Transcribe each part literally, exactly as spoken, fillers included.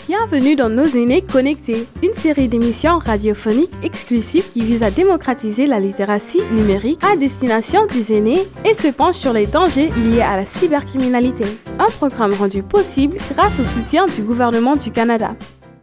Bienvenue dans Nos aînés connectés, une série d'émissions radiophoniques exclusives qui vise à démocratiser la littératie numérique à destination des aînés et se penche sur les dangers liés à la cybercriminalité. Un programme rendu possible grâce au soutien du gouvernement du Canada.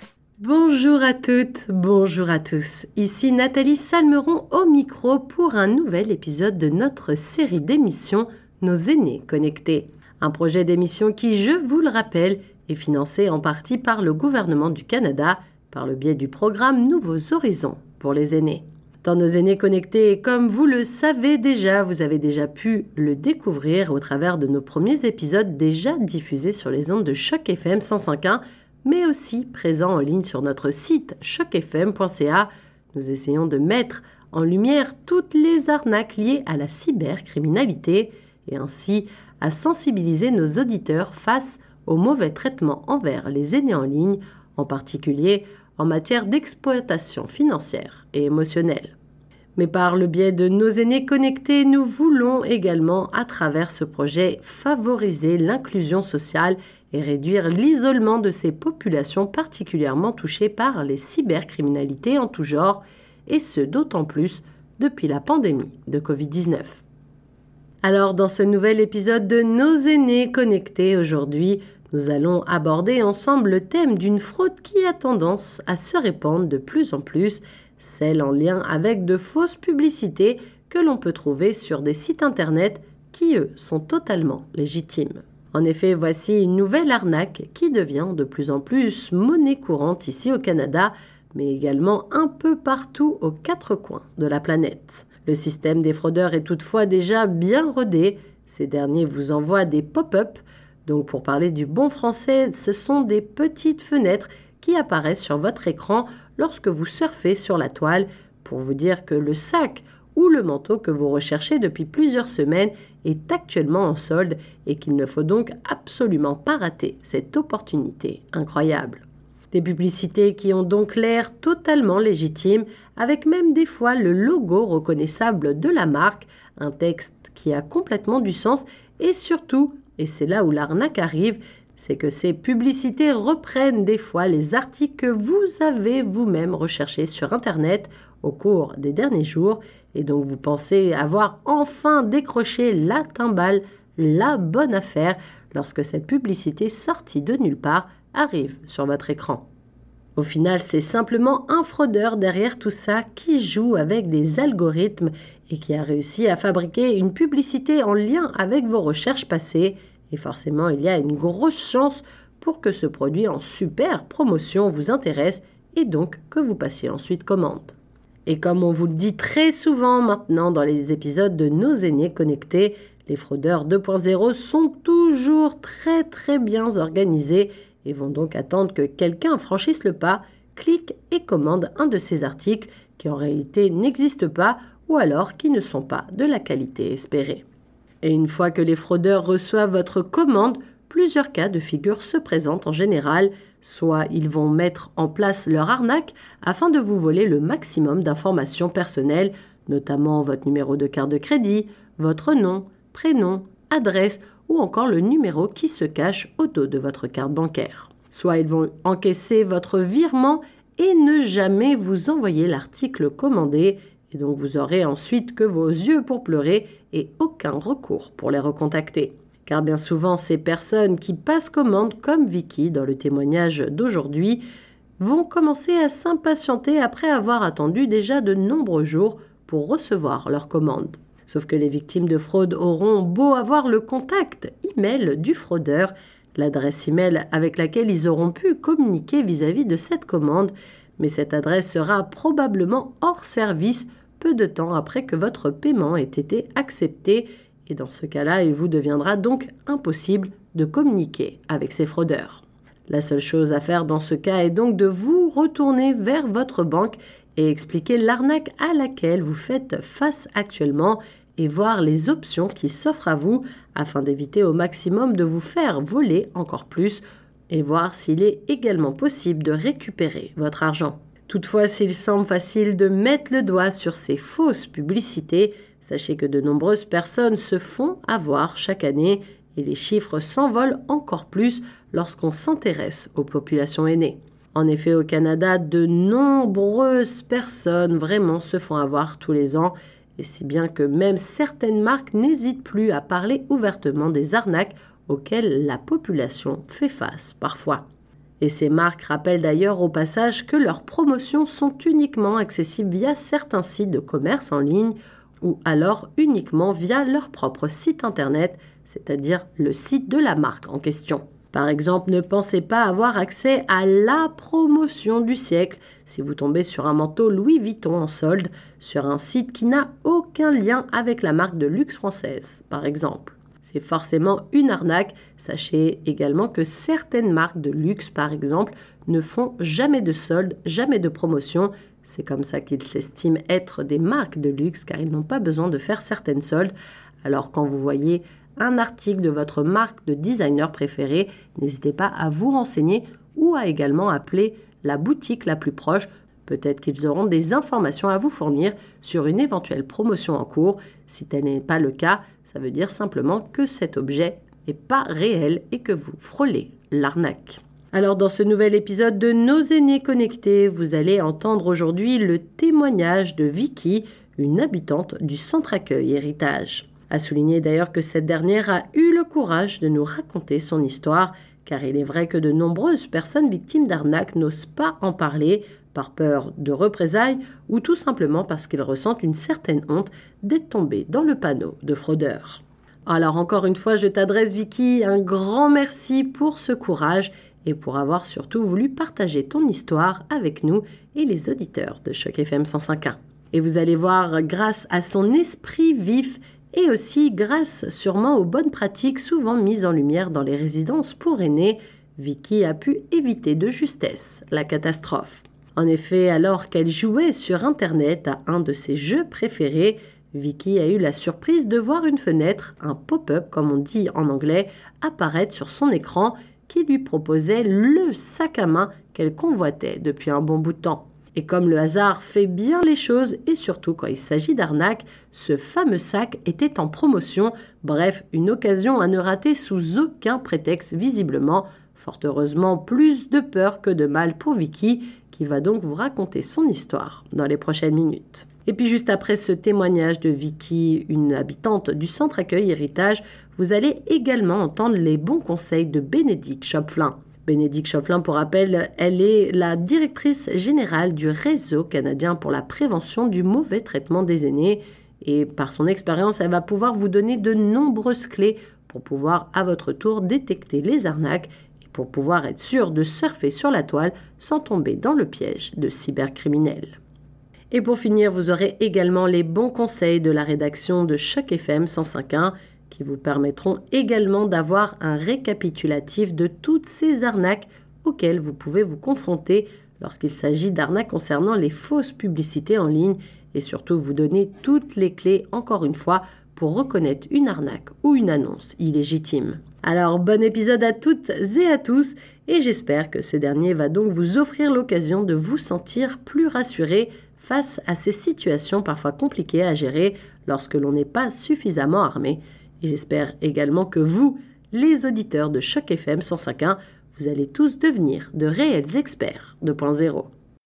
Bonjour à toutes, bonjour à tous. Ici Nathalie Salmeron au micro pour un nouvel épisode de notre série d'émissions Nos aînés connectés. Un projet d'émission qui, je vous le rappelle, est financé en partie par le gouvernement du Canada par le biais du programme Nouveaux Horizons pour les aînés. Dans Nos aînés connectés, comme vous le savez déjà, vous avez déjà pu le découvrir au travers de nos premiers épisodes déjà diffusés sur les ondes de Choc F M cent cinq point un, mais aussi présents en ligne sur notre site choc f m point c a. Nous essayons de mettre en lumière toutes les arnaques liées à la cybercriminalité et ainsi à sensibiliser nos auditeurs face au mauvais traitement envers les aînés en ligne, en particulier en matière d'exploitation financière et émotionnelle. Mais par le biais de Nos aînés connectés, nous voulons également, à travers ce projet, favoriser l'inclusion sociale et réduire l'isolement de ces populations particulièrement touchées par les cybercriminalités en tout genre, et ce d'autant plus depuis la pandémie de covid dix-neuf. Alors, dans ce nouvel épisode de Nos aînés connectés, aujourd'hui, nous allons aborder ensemble le thème d'une fraude qui a tendance à se répandre de plus en plus, celle en lien avec de fausses publicités que l'on peut trouver sur des sites internet qui, eux, sont totalement légitimes. En effet, voici une nouvelle arnaque qui devient de plus en plus monnaie courante ici au Canada, mais également un peu partout aux quatre coins de la planète. Le système des fraudeurs est toutefois déjà bien rodé. Ces derniers vous envoient des pop-up. Donc pour parler du bon français, ce sont des petites fenêtres qui apparaissent sur votre écran lorsque vous surfez sur la toile pour vous dire que le sac ou le manteau que vous recherchez depuis plusieurs semaines est actuellement en solde et qu'il ne faut donc absolument pas rater cette opportunité incroyable. Des publicités qui ont donc l'air totalement légitimes, avec même des fois le logo reconnaissable de la marque, un texte qui a complètement du sens et surtout, et c'est là où l'arnaque arrive, c'est que ces publicités reprennent des fois les articles que vous avez vous-même recherchés sur Internet au cours des derniers jours et donc vous pensez avoir enfin décroché la timbale, la bonne affaire lorsque cette publicité sortie de nulle part arrive sur votre écran. Au final, c'est simplement un fraudeur derrière tout ça qui joue avec des algorithmes et qui a réussi à fabriquer une publicité en lien avec vos recherches passées. Et forcément, il y a une grosse chance pour que ce produit en super promotion vous intéresse et donc que vous passiez ensuite commande. Et comme on vous le dit très souvent maintenant dans les épisodes de Nos aînés connectés, les fraudeurs deux point zéro sont toujours très très bien organisés et vont donc attendre que quelqu'un franchisse le pas, clique et commande un de ces articles qui en réalité n'existent pas ou alors qui ne sont pas de la qualité espérée. Et une fois que les fraudeurs reçoivent votre commande, plusieurs cas de figure se présentent en général. Soit ils vont mettre en place leur arnaque afin de vous voler le maximum d'informations personnelles, notamment votre numéro de carte de crédit, votre nom, prénom, adresse ou encore le numéro qui se cache au dos de votre carte bancaire. Soit ils vont encaisser votre virement et ne jamais vous envoyer l'article commandé, et donc vous aurez ensuite que vos yeux pour pleurer et aucun recours pour les recontacter. Car bien souvent, ces personnes qui passent commande, comme Vicky dans le témoignage d'aujourd'hui, vont commencer à s'impatienter après avoir attendu déjà de nombreux jours pour recevoir leur commande. Sauf que les victimes de fraude auront beau avoir le contact email du fraudeur, l'adresse email avec laquelle ils auront pu communiquer vis-à-vis de cette commande, mais cette adresse sera probablement hors service peu de temps après que votre paiement ait été accepté et dans ce cas-là, il vous deviendra donc impossible de communiquer avec ces fraudeurs. La seule chose à faire dans ce cas est donc de vous retourner vers votre banque et expliquer l'arnaque à laquelle vous faites face actuellement et voir les options qui s'offrent à vous afin d'éviter au maximum de vous faire voler encore plus et voir s'il est également possible de récupérer votre argent. Toutefois, s'il semble facile de mettre le doigt sur ces fausses publicités, sachez que de nombreuses personnes se font avoir chaque année et les chiffres s'envolent encore plus lorsqu'on s'intéresse aux populations aînées. En effet, au Canada, de nombreuses personnes vraiment se font avoir tous les ans, et si bien que même certaines marques n'hésitent plus à parler ouvertement des arnaques auxquelles la population fait face parfois. Et ces marques rappellent d'ailleurs au passage que leurs promotions sont uniquement accessibles via certains sites de commerce en ligne ou alors uniquement via leur propre site internet, c'est-à-dire le site de la marque en question. Par exemple, ne pensez pas avoir accès à la promotion du siècle si vous tombez sur un manteau Louis Vuitton en solde sur un site qui n'a aucun lien avec la marque de luxe française, par exemple. C'est forcément une arnaque. Sachez également que certaines marques de luxe, par exemple, ne font jamais de solde, jamais de promotion. C'est comme ça qu'ils s'estiment être des marques de luxe car ils n'ont pas besoin de faire certaines soldes. Alors quand vous voyez un article de votre marque de designer préféré, n'hésitez pas à vous renseigner ou à également appeler la boutique la plus proche. Peut-être qu'ils auront des informations à vous fournir sur une éventuelle promotion en cours. Si tel n'est pas le cas, ça veut dire simplement que cet objet n'est pas réel et que vous frôlez l'arnaque. Alors dans ce nouvel épisode de Nos aînés connectés, vous allez entendre aujourd'hui le témoignage de Vicky, une habitante du centre accueil Héritage. À souligner d'ailleurs que cette dernière a eu le courage de nous raconter son histoire, car il est vrai que de nombreuses personnes victimes d'arnaques n'osent pas en parler par peur de représailles ou tout simplement parce qu'ils ressentent une certaine honte d'être tombés dans le panneau de fraudeurs. Alors encore une fois, je t'adresse Vicky, un grand merci pour ce courage et pour avoir surtout voulu partager ton histoire avec nous et les auditeurs de Choc F M cent cinq point un. Et vous allez voir, grâce à son esprit vif et aussi grâce sûrement aux bonnes pratiques souvent mises en lumière dans les résidences pour aînés, Vicky a pu éviter de justesse la catastrophe. En effet, alors qu'elle jouait sur Internet à un de ses jeux préférés, Vicky a eu la surprise de voir une fenêtre, un pop-up comme on dit en anglais, apparaître sur son écran qui lui proposait le sac à main qu'elle convoitait depuis un bon bout de temps. Et comme le hasard fait bien les choses, et surtout quand il s'agit d'arnaque, ce fameux sac était en promotion. Bref, une occasion à ne rater sous aucun prétexte visiblement. Fort heureusement, plus de peur que de mal pour Vicky, qui va donc vous raconter son histoire dans les prochaines minutes. Et puis juste après ce témoignage de Vicky, une habitante du centre accueil Héritage, vous allez également entendre les bons conseils de Bénédicte Chopflin. Bénédicte Chopflin, pour rappel, elle est la directrice générale du Réseau canadien pour la prévention du mauvais traitement des aînés. Et par son expérience, elle va pouvoir vous donner de nombreuses clés pour pouvoir à votre tour détecter les arnaques et pour pouvoir être sûr de surfer sur la toile sans tomber dans le piège de cybercriminels. Et pour finir, vous aurez également les bons conseils de la rédaction de Choc F M cent cinq point un qui vous permettront également d'avoir un récapitulatif de toutes ces arnaques auxquelles vous pouvez vous confronter lorsqu'il s'agit d'arnaques concernant les fausses publicités en ligne et surtout vous donner toutes les clés, encore une fois, pour reconnaître une arnaque ou une annonce illégitime. Alors, bon épisode à toutes et à tous et j'espère que ce dernier va donc vous offrir l'occasion de vous sentir plus rassuré face à ces situations parfois compliquées à gérer lorsque l'on n'est pas suffisamment armé. Et j'espère également que vous, les auditeurs de Choc F M cent cinq point un, vous allez tous devenir de réels experts de point zéro.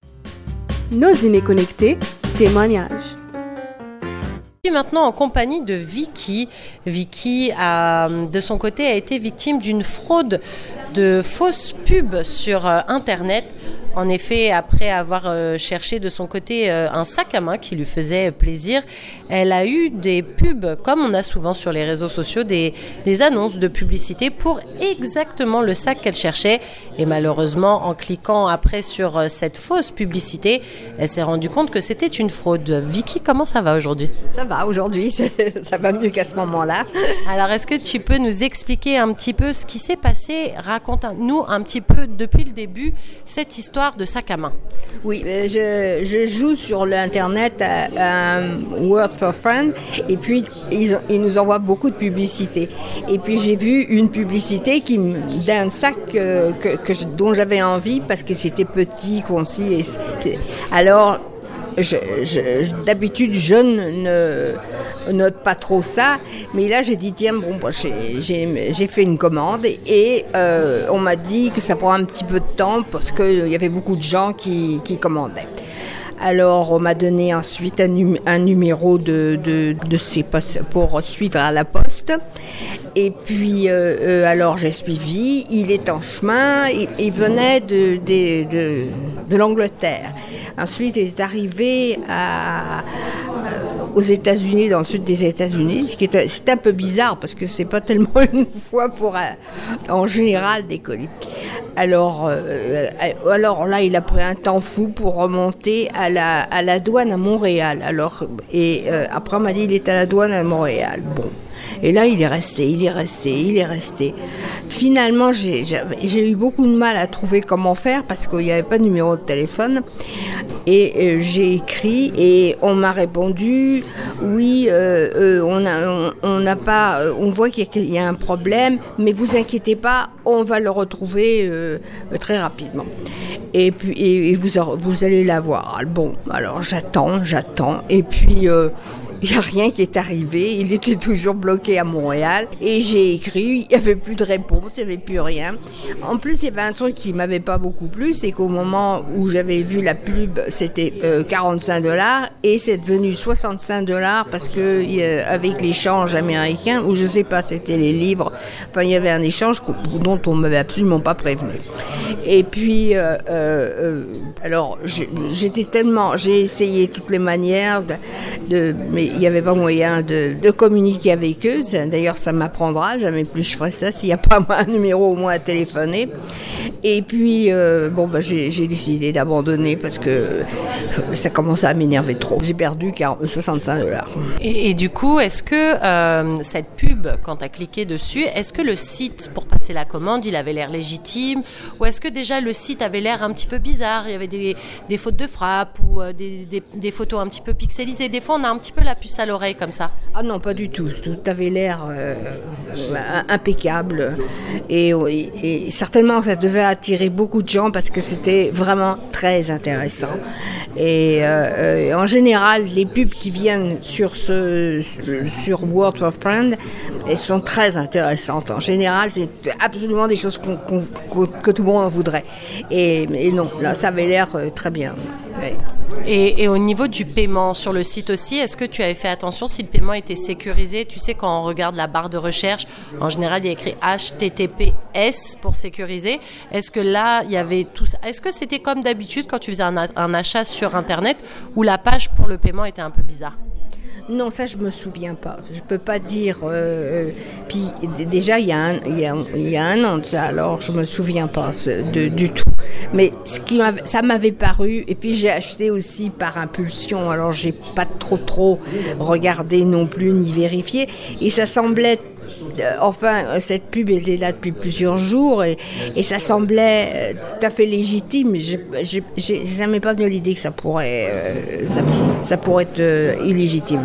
Nos aînés connectés, témoignages. Je suis maintenant en compagnie de Vicky. Vicky, a, de son côté, a été victime d'une fraude de fausses pubs sur euh, Internet. En effet, après avoir euh, cherché de son côté euh, un sac à main qui lui faisait plaisir, elle a eu des pubs, comme on a souvent sur les réseaux sociaux, des, des annonces de publicité pour exactement le sac qu'elle cherchait. Et malheureusement, en cliquant après sur euh, cette fausse publicité, elle s'est rendue compte que c'était une fraude. Vicky, comment ça va aujourd'hui ? Ça va, aujourd'hui, ça va mieux qu'à ce moment-là. Alors, est-ce que tu peux nous expliquer un petit peu ce qui s'est passé ? Raconte-nous un petit peu depuis le début cette histoire de sac à main. Oui, je, je joue sur l'internet à, à Word for Friends et puis ils, ils nous envoient beaucoup de publicités. Et puis j'ai vu une publicité qui, d'un sac que, que, que, dont j'avais envie parce que c'était petit, concis. Et alors, je, je, d'habitude, je ne, note pas trop ça. Mais là, j'ai dit, tiens, bon, bah, j'ai, j'ai, j'ai fait une commande et euh, on m'a dit que ça prend un petit peu de temps parce qu'il y avait beaucoup de gens qui, qui commandaient. Alors, on m'a donné ensuite un, num- un numéro de, de, de ces postes pour suivre à la poste. Et puis, euh, euh, alors, j'ai suivi. Il est en chemin. Il, il venait de, de, de, de l'Angleterre. Ensuite, il est arrivé à, aux États-Unis, dans le sud des États-Unis, ce qui est, c'est un peu bizarre parce que c'est pas tellement une fois pour, un, en général, des colis. Alors, euh, alors là, il a pris un temps fou pour remonter à la, à la douane à Montréal. Alors, et euh, après, on m'a dit il est à la douane à Montréal. Bon. Et là, il est resté, il est resté, il est resté. Finalement, j'ai, j'ai, j'ai eu beaucoup de mal à trouver comment faire parce qu'il n'y avait pas de numéro de téléphone. Et euh, j'ai écrit et on m'a répondu, oui, euh, euh, on a, on, on n'a pas, on voit qu'il y a, qu'il y a un problème, mais vous inquiétez pas, on va le retrouver euh, très rapidement. Et puis, et, et vous, vous allez l'avoir. Bon, alors j'attends, j'attends, et puis. Euh, Il n'y a rien qui est arrivé, il était toujours bloqué à Montréal et j'ai écrit, il n'y avait plus de réponse, il n'y avait plus rien. En plus, il y avait un truc qui ne m'avait pas beaucoup plu, c'est qu'au moment où j'avais vu la pub, c'était euh, quarante-cinq dollars et c'est devenu soixante-cinq dollars parce que euh, avec l'échange américain, ou je ne sais pas, c'était les livres, enfin il y avait un échange dont on ne m'avait absolument pas prévenu. Et puis, euh, euh, alors j'étais tellement, j'ai essayé toutes les manières de, de mais il n'y avait pas moyen de, de communiquer avec eux. D'ailleurs, ça m'apprendra. Jamais plus je ferai ça s'il n'y a pas un numéro au moins à téléphoner. Et puis, euh, bon, bah, j'ai, j'ai décidé d'abandonner parce que ça commençait à m'énerver trop. J'ai perdu soixante-cinq dollars. Et, et du coup, est-ce que euh, cette pub, quand tu as cliqué dessus, est-ce que le site pour passer la commande, il avait l'air légitime? Ou est-ce que déjà le site avait l'air un petit peu bizarre? Il y avait des, des fautes de frappe ou euh, des, des, des photos un petit peu pixelisées. Des fois, on a un petit peu la puce à l'oreille comme ça. Ah non, pas du tout. Tout avait l'air euh, impeccable. Et, et, et certainement, ça devait attirer beaucoup de gens parce que c'était vraiment très intéressant. Et euh, en général, les pubs qui viennent sur, ce, sur Word for Friend, elles sont très intéressantes. En général, c'est absolument des choses qu'on, qu'on, que tout le monde en voudrait. Et, et non, là, ça avait l'air très bien. Ouais. Et, et au niveau du paiement sur le site aussi, est-ce que tu avais fait attention si le paiement était sécurisé? Tu sais, quand on regarde la barre de recherche, en général, il y a écrit H T T P S pour sécuriser. Est-ce que là, il y avait tout ça? Est-ce que c'était comme d'habitude quand tu faisais un, un achat sur Internet où la page pour le paiement était un peu bizarre? Non, ça je me souviens pas. Je peux pas dire. Euh, puis déjà il y a un, il y a, il y a un an de ça, alors je me souviens pas de, du tout. Mais ce qui m'avait, ça m'avait paru. Et puis j'ai acheté aussi par impulsion. Alors j'ai pas trop trop regardé non plus ni vérifié. Et ça semblait. Enfin, cette pub était là depuis plusieurs jours et, et ça semblait tout à fait légitime. Je ne m'est pas venu l'idée que ça pourrait, euh, ça, ça pourrait être euh, illégitime.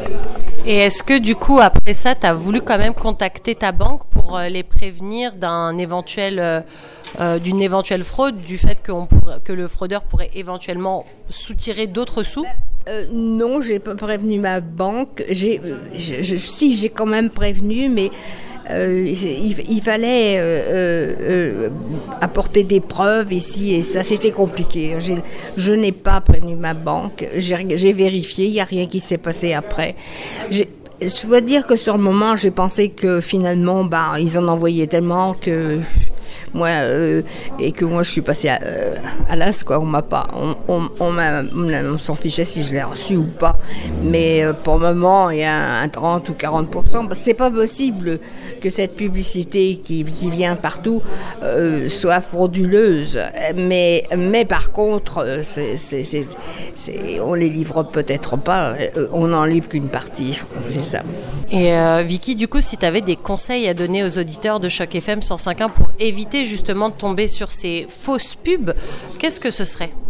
Et est-ce que du coup, après ça, tu as voulu quand même contacter ta banque pour euh, les prévenir d'un éventuel, euh, euh, d'une éventuelle fraude, du fait qu'on pourrait, que le fraudeur pourrait éventuellement soutirer d'autres sous? Euh, non, j'ai pas prévenu ma banque. J'ai, je, je, si, j'ai quand même prévenu, mais euh, il, il fallait euh, euh, apporter des preuves ici et ça, c'était compliqué. J'ai, je n'ai pas prévenu ma banque. J'ai, j'ai vérifié, il n'y a rien qui s'est passé après. J'ai, je dois dire que sur le moment, j'ai pensé que finalement, bah, ils en envoyaient tellement que... Moi, euh, et que moi je suis passée à, euh, à l'as, quoi. On m'a pas, on, on, on, m'a, on s'en fichait si je l'ai reçu ou pas. Mais euh, pour le moment, il y a un trente ou quarante pour cent. Parce que c'est pas possible que cette publicité qui, qui vient partout euh, soit frauduleuse. Mais, mais par contre, c'est, c'est, c'est, c'est, on les livre peut-être pas. On n'en livre qu'une partie. C'est ça. Et euh, Vicky, du coup, si tu avais des conseils à donner aux auditeurs de Choc F M cent cinq point un pour éviter justement de tomber sur ces fausses pubs, qu'est-ce que ce serait?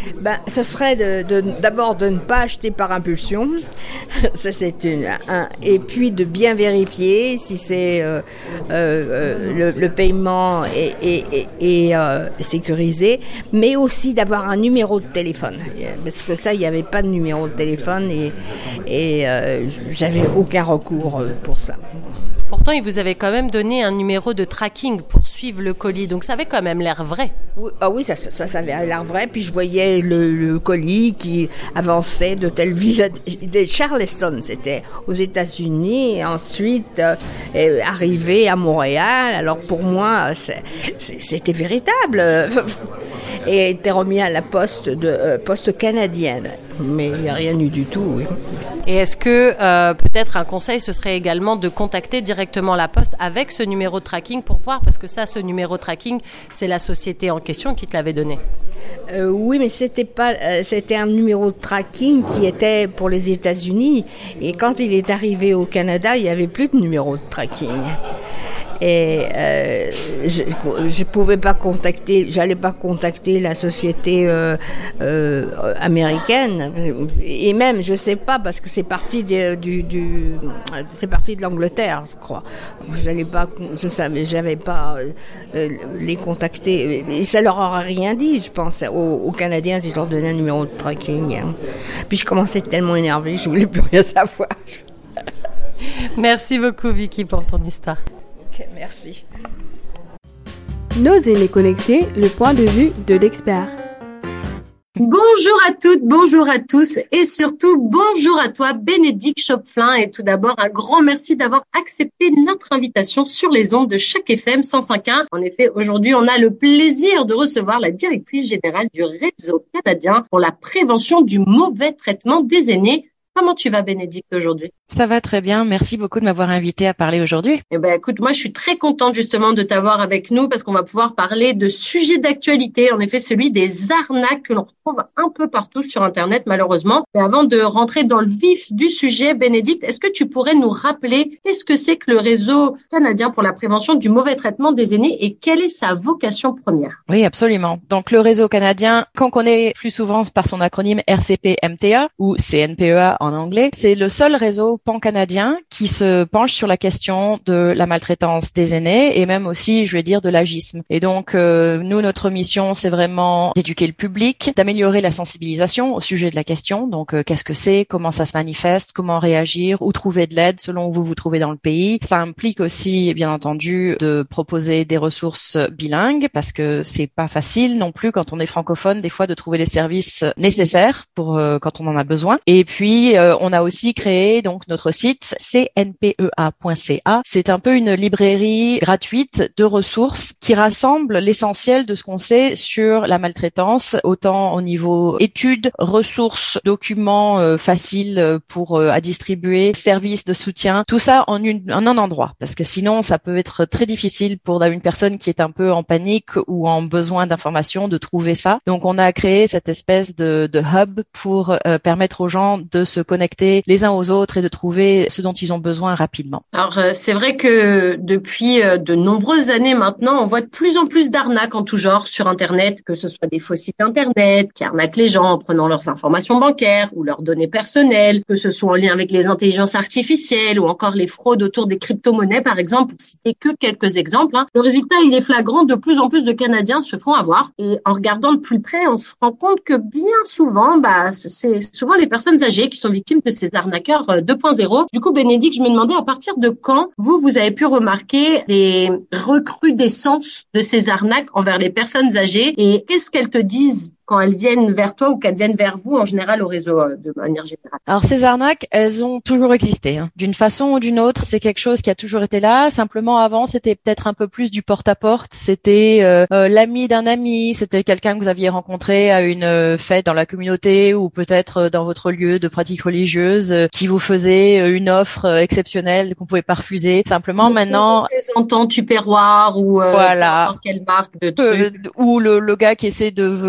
Ben, ce serait de, de, d'abord de ne pas acheter par impulsion, ça c'est une, un, et puis de bien vérifier si c'est euh, euh, le, le paiement est, est, est, est euh, sécurisé, mais aussi d'avoir un numéro de téléphone, parce que ça il n'y avait pas de numéro de téléphone et, et euh, j'avais aucun recours pour ça. Pourtant, il vous avait quand même donné un numéro de tracking pour suivre le colis, donc ça avait quand même l'air vrai. Oui, ah oui, ça, ça, ça avait l'air vrai. Puis je voyais le, le colis qui avançait de telle ville, de Charleston, c'était aux États-Unis, et ensuite euh, arrivé à Montréal. Alors pour moi, c'est, c'est, c'était véritable. Et était remis à la poste de euh, poste canadienne. Mais il n'y a rien eu du tout. Oui. Et est-ce que euh, peut-être un conseil, ce serait également de contacter directement la poste avec ce numéro de tracking pour voir, parce que ça, ce numéro de tracking, c'est la société en question qui te l'avait donné. Euh, oui, mais c'était pas, euh, c'était un numéro de tracking qui était pour les États-Unis. Et quand il est arrivé au Canada, il n'y avait plus de numéro de tracking. Et euh, je je pouvais pas contacter, j'allais pas contacter la société euh, euh, américaine, et même je sais pas parce que c'est parti de, du, du c'est parti de l'Angleterre, je crois. J'allais pas, je savais, j'avais pas euh, les contacter et ça leur aurait rien dit, je pense, aux, aux Canadiens si je leur donnais un numéro de tracking. Puis je commençais tellement énervée, je voulais plus rien savoir. Merci beaucoup Vicky pour ton histoire. Merci. Nos aînés connectés, le point de vue de l'expert. Bonjour à toutes, bonjour à tous et surtout bonjour à toi Bénédicte Chopflin, et tout d'abord un grand merci d'avoir accepté notre invitation sur les ondes de Choc F M cent cinq point un. En effet, aujourd'hui on a le plaisir de recevoir la directrice générale du réseau canadien pour la prévention du mauvais traitement des aînés. Comment tu vas Bénédicte aujourd'hui ? Ça va très bien, merci beaucoup de m'avoir invitée à parler aujourd'hui. Eh ben écoute, moi je suis très contente justement de t'avoir avec nous parce qu'on va pouvoir parler de sujets d'actualité, en effet celui des arnaques que l'on retrouve un peu partout sur Internet malheureusement. Mais avant de rentrer dans le vif du sujet, Bénédicte, est-ce que tu pourrais nous rappeler qu'est-ce que c'est que le réseau canadien pour la prévention du mauvais traitement des aînés et quelle est sa vocation première ? Oui, absolument. Donc le réseau canadien, qu'on connaît plus souvent par son acronyme R C P M T A ou C N P E A en anglais, c'est le seul réseau pan-canadien qui se penche sur la question de la maltraitance des aînés et même aussi, je vais dire, de l'agisme. Et donc, euh, nous, notre mission, c'est vraiment d'éduquer le public, d'améliorer la sensibilisation au sujet de la question. Donc, euh, qu'est-ce que c'est, comment ça se manifeste, comment réagir, où trouver de l'aide selon où vous vous trouvez dans le pays. Ça implique aussi, bien entendu, de proposer des ressources bilingues parce que c'est pas facile non plus quand on est francophone, des fois, de trouver les services nécessaires pour euh, quand on en a besoin. Et puis, euh, on a aussi créé donc notre site C N P E A point C A. C'est un peu une librairie gratuite de ressources qui rassemble l'essentiel de ce qu'on sait sur la maltraitance, autant au niveau études, ressources, documents euh, faciles pour euh, à distribuer, services de soutien, tout ça en, une, en un endroit. Parce que sinon, ça peut être très difficile pour une personne qui est un peu en panique ou en besoin d'informations de trouver ça. Donc, on a créé cette espèce de, de hub pour euh, permettre aux gens de se connecter les uns aux autres et de trouver ce dont ils ont besoin rapidement. Alors euh, c'est vrai que depuis euh, de nombreuses années maintenant, on voit de plus en plus d'arnaques en tout genre sur Internet, que ce soit des faux sites Internet qui arnaquent les gens en prenant leurs informations bancaires ou leurs données personnelles, que ce soit en lien avec les intelligences artificielles ou encore les fraudes autour des crypto-monnaies par exemple, pour citer que quelques exemples. Hein. Le résultat, il est flagrant, de plus en plus de Canadiens se font avoir et en regardant de plus près, on se rend compte que bien souvent, bah, c'est souvent les personnes âgées qui sont victimes de ces arnaqueurs deux point zéro. Du coup, Bénédicte, je me demandais à partir de quand vous, vous avez pu remarquer des recrudescences de ces arnaques envers les personnes âgées et qu'est-ce qu'elles te disent quand elles viennent vers toi ou qu'elles viennent vers vous en général au réseau de manière générale? Alors ces arnaques, elles ont toujours existé. Hein. D'une façon ou d'une autre, c'est quelque chose qui a toujours été là. Simplement avant, c'était peut-être un peu plus du porte-à-porte. C'était euh, euh, l'ami d'un ami, c'était quelqu'un que vous aviez rencontré à une euh, fête dans la communauté ou peut-être euh, dans votre lieu de pratique religieuse euh, qui vous faisait euh, une offre euh, exceptionnelle qu'on pouvait pas refuser. Simplement le maintenant... représentant Tupperware ou euh, voilà. quelle marque de trucs. Euh, ou le, le gars qui essaie de, de vous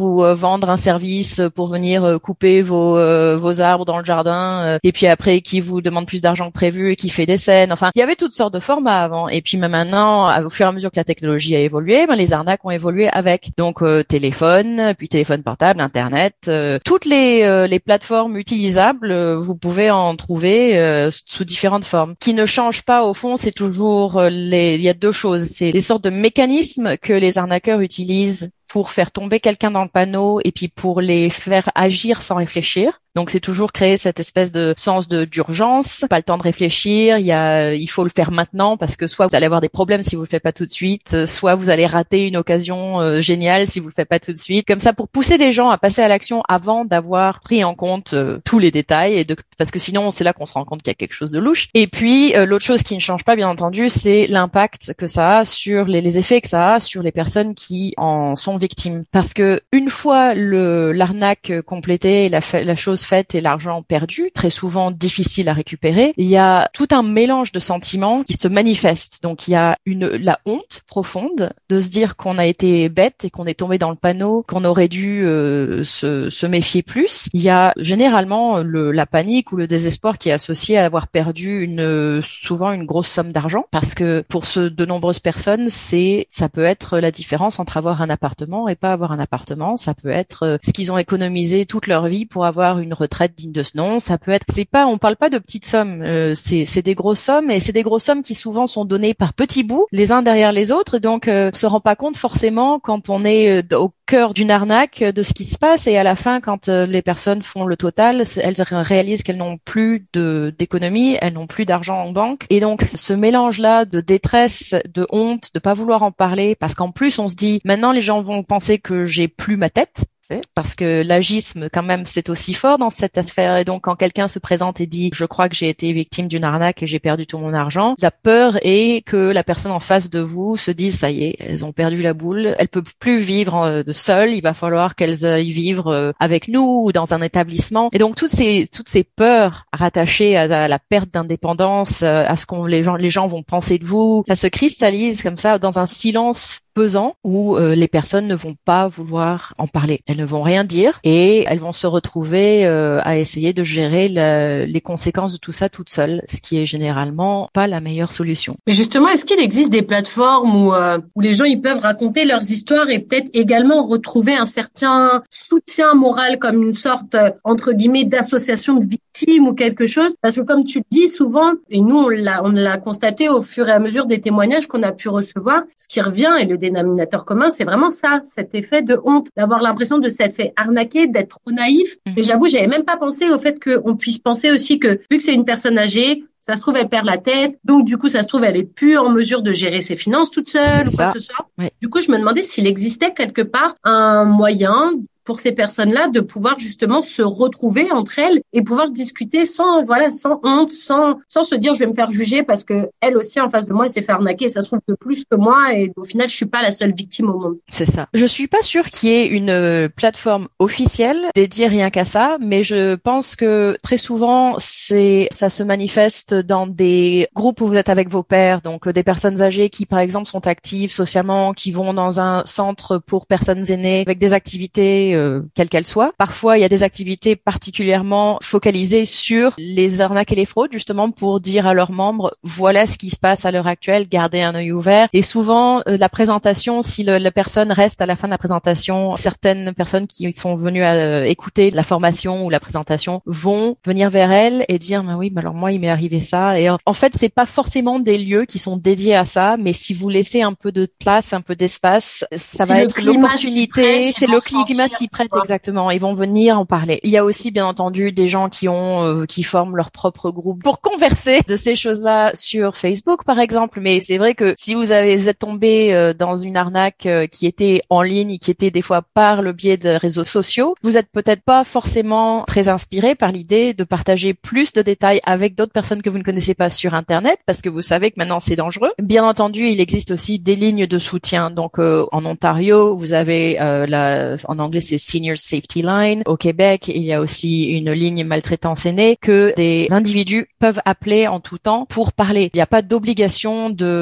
vous euh, vendre un service pour venir euh, couper vos euh, vos arbres dans le jardin, euh, et puis après qui vous demande plus d'argent que prévu et qui fait des scènes. Enfin, il y avait toutes sortes de formats avant. Et puis même maintenant, au fur et à mesure que la technologie a évolué, ben, les arnaques ont évolué avec. Donc euh, téléphone, puis téléphone portable, internet, euh, toutes les euh, les plateformes utilisables, euh, vous pouvez en trouver euh, sous différentes formes. Qui ne changent pas au fond, c'est toujours euh, les. Il y a deux choses, c'est les sortes de mécanismes que les arnaqueurs utilisent pour faire tomber quelqu'un dans le panneau et puis pour les faire agir sans réfléchir. Donc c'est toujours créer cette espèce de sens de d'urgence, pas le temps de réfléchir, il y a il faut le faire maintenant parce que soit vous allez avoir des problèmes si vous le faites pas tout de suite, soit vous allez rater une occasion euh, géniale si vous le faites pas tout de suite. Comme ça pour pousser les gens à passer à l'action avant d'avoir pris en compte euh, tous les détails et de parce que sinon c'est là qu'on se rend compte qu'il y a quelque chose de louche. Et puis euh, l'autre chose qui ne change pas bien entendu, c'est l'impact que ça a sur les, les effets que ça a sur les personnes qui en sont victimes. Parce que une fois le l'arnaque complétée, la, la chose faite et l'argent perdu, très souvent difficile à récupérer, il y a tout un mélange de sentiments qui se manifestent. Donc il y a une la honte profonde de se dire qu'on a été bête et qu'on est tombé dans le panneau, qu'on aurait dû euh, se, se méfier plus. Il y a généralement le, la panique ou le désespoir qui est associé à avoir perdu une souvent une grosse somme d'argent, parce que pour ce, de nombreuses personnes, c'est ça peut être la différence entre avoir un appartement et pas avoir un appartement. Ça peut être ce qu'ils ont économisé toute leur vie pour avoir une retraite digne de ce nom. Ça peut être, c'est pas, on parle pas de petites sommes, euh, c'est c'est des grosses sommes, et c'est des grosses sommes qui souvent sont données par petits bouts, les uns derrière les autres. Donc, euh, on se rend pas compte forcément quand on est euh, au cœur d'une arnaque de ce qui se passe, et à la fin, quand euh, les personnes font le total, elles réalisent qu'elles n'ont plus de d'économie, elles n'ont plus d'argent en banque, et donc ce mélange-là de détresse, de honte, de pas vouloir en parler, parce qu'en plus on se dit maintenant les gens vont penser que j'ai plus ma tête. Parce que l'agisme, quand même, c'est aussi fort dans cette affaire. Et donc, quand quelqu'un se présente et dit « je crois que j'ai été victime d'une arnaque et j'ai perdu tout mon argent », la peur est que la personne en face de vous se dise « ça y est, elles ont perdu la boule, elles peuvent plus vivre de seules, il va falloir qu'elles aillent vivre avec nous ou dans un établissement ». Et donc, toutes ces toutes ces peurs rattachées à la perte d'indépendance, à ce qu'on les gens les gens vont penser de vous, ça se cristallise comme ça dans un silence pesant où euh, les personnes ne vont pas vouloir en parler. Elles ne vont rien dire et elles vont se retrouver euh, à essayer de gérer la, les conséquences de tout ça toutes seules, ce qui est généralement pas la meilleure solution. Mais justement, est-ce qu'il existe des plateformes où, euh, où les gens ils peuvent raconter leurs histoires et peut-être également retrouver un certain soutien moral, comme une sorte, euh, entre guillemets, d'association de victimes ou quelque chose? Parce que comme tu le dis souvent, et nous on l'a, on l'a constaté au fur et à mesure des témoignages qu'on a pu recevoir, ce qui revient et le dénominateur commun, c'est vraiment ça, cet effet de honte, d'avoir l'impression de s'être fait arnaquer, d'être trop naïf. Mmh. Mais j'avoue, j'avais même pas pensé au fait qu'on puisse penser aussi que, vu que c'est une personne âgée, ça se trouve, elle perd la tête. Donc, du coup, ça se trouve, elle est plus en mesure de gérer ses finances toute seule ou quoi que ce soit. Oui. Du coup, je me demandais s'il existait quelque part un moyen pour ces personnes-là de pouvoir justement se retrouver entre elles et pouvoir discuter sans, voilà, sans honte, sans, sans se dire je vais me faire juger parce que elle aussi en face de moi elle s'est fait arnaquer et ça se trouve que plus que moi et au final je suis pas la seule victime au monde. C'est ça. Je suis pas sûre qu'il y ait une euh, plateforme officielle dédiée rien qu'à ça, mais je pense que très souvent c'est, ça se manifeste dans des groupes où vous êtes avec vos pairs, donc euh, des personnes âgées qui par exemple sont actives socialement, qui vont dans un centre pour personnes aînées avec des activités Euh, quelle qu'elle soit. Parfois, il y a des activités particulièrement focalisées sur les arnaques et les fraudes, justement pour dire à leurs membres, voilà ce qui se passe à l'heure actuelle, gardez un œil ouvert. Et souvent, euh, la présentation, si le, la personne reste à la fin de la présentation, certaines personnes qui sont venues à euh, écouter la formation ou la présentation vont venir vers elle et dire, bah oui, bah alors moi, il m'est arrivé ça. Et en fait, c'est pas forcément des lieux qui sont dédiés à ça, mais si vous laissez un peu de place, un peu d'espace, ça si va être l'opportunité, c'est le climat s'y prête, exactement. Ils vont venir en parler. Il y a aussi, bien entendu, des gens qui ont, euh, qui forment leur propre groupe pour converser de ces choses-là sur Facebook, par exemple. Mais c'est vrai que si vous avez, vous êtes tombé euh, dans une arnaque euh, qui était en ligne, qui était des fois par le biais de réseaux sociaux, vous êtes peut-être pas forcément très inspiré par l'idée de partager plus de détails avec d'autres personnes que vous ne connaissez pas sur Internet, parce que vous savez que maintenant c'est dangereux. Bien entendu, il existe aussi des lignes de soutien. Donc, euh, en Ontario, vous avez euh, la, en anglais c'est Senior Safety Line. Au Québec, il y a aussi une ligne maltraitance aînée que des individus peuvent appeler en tout temps pour parler. Il n'y a pas d'obligation de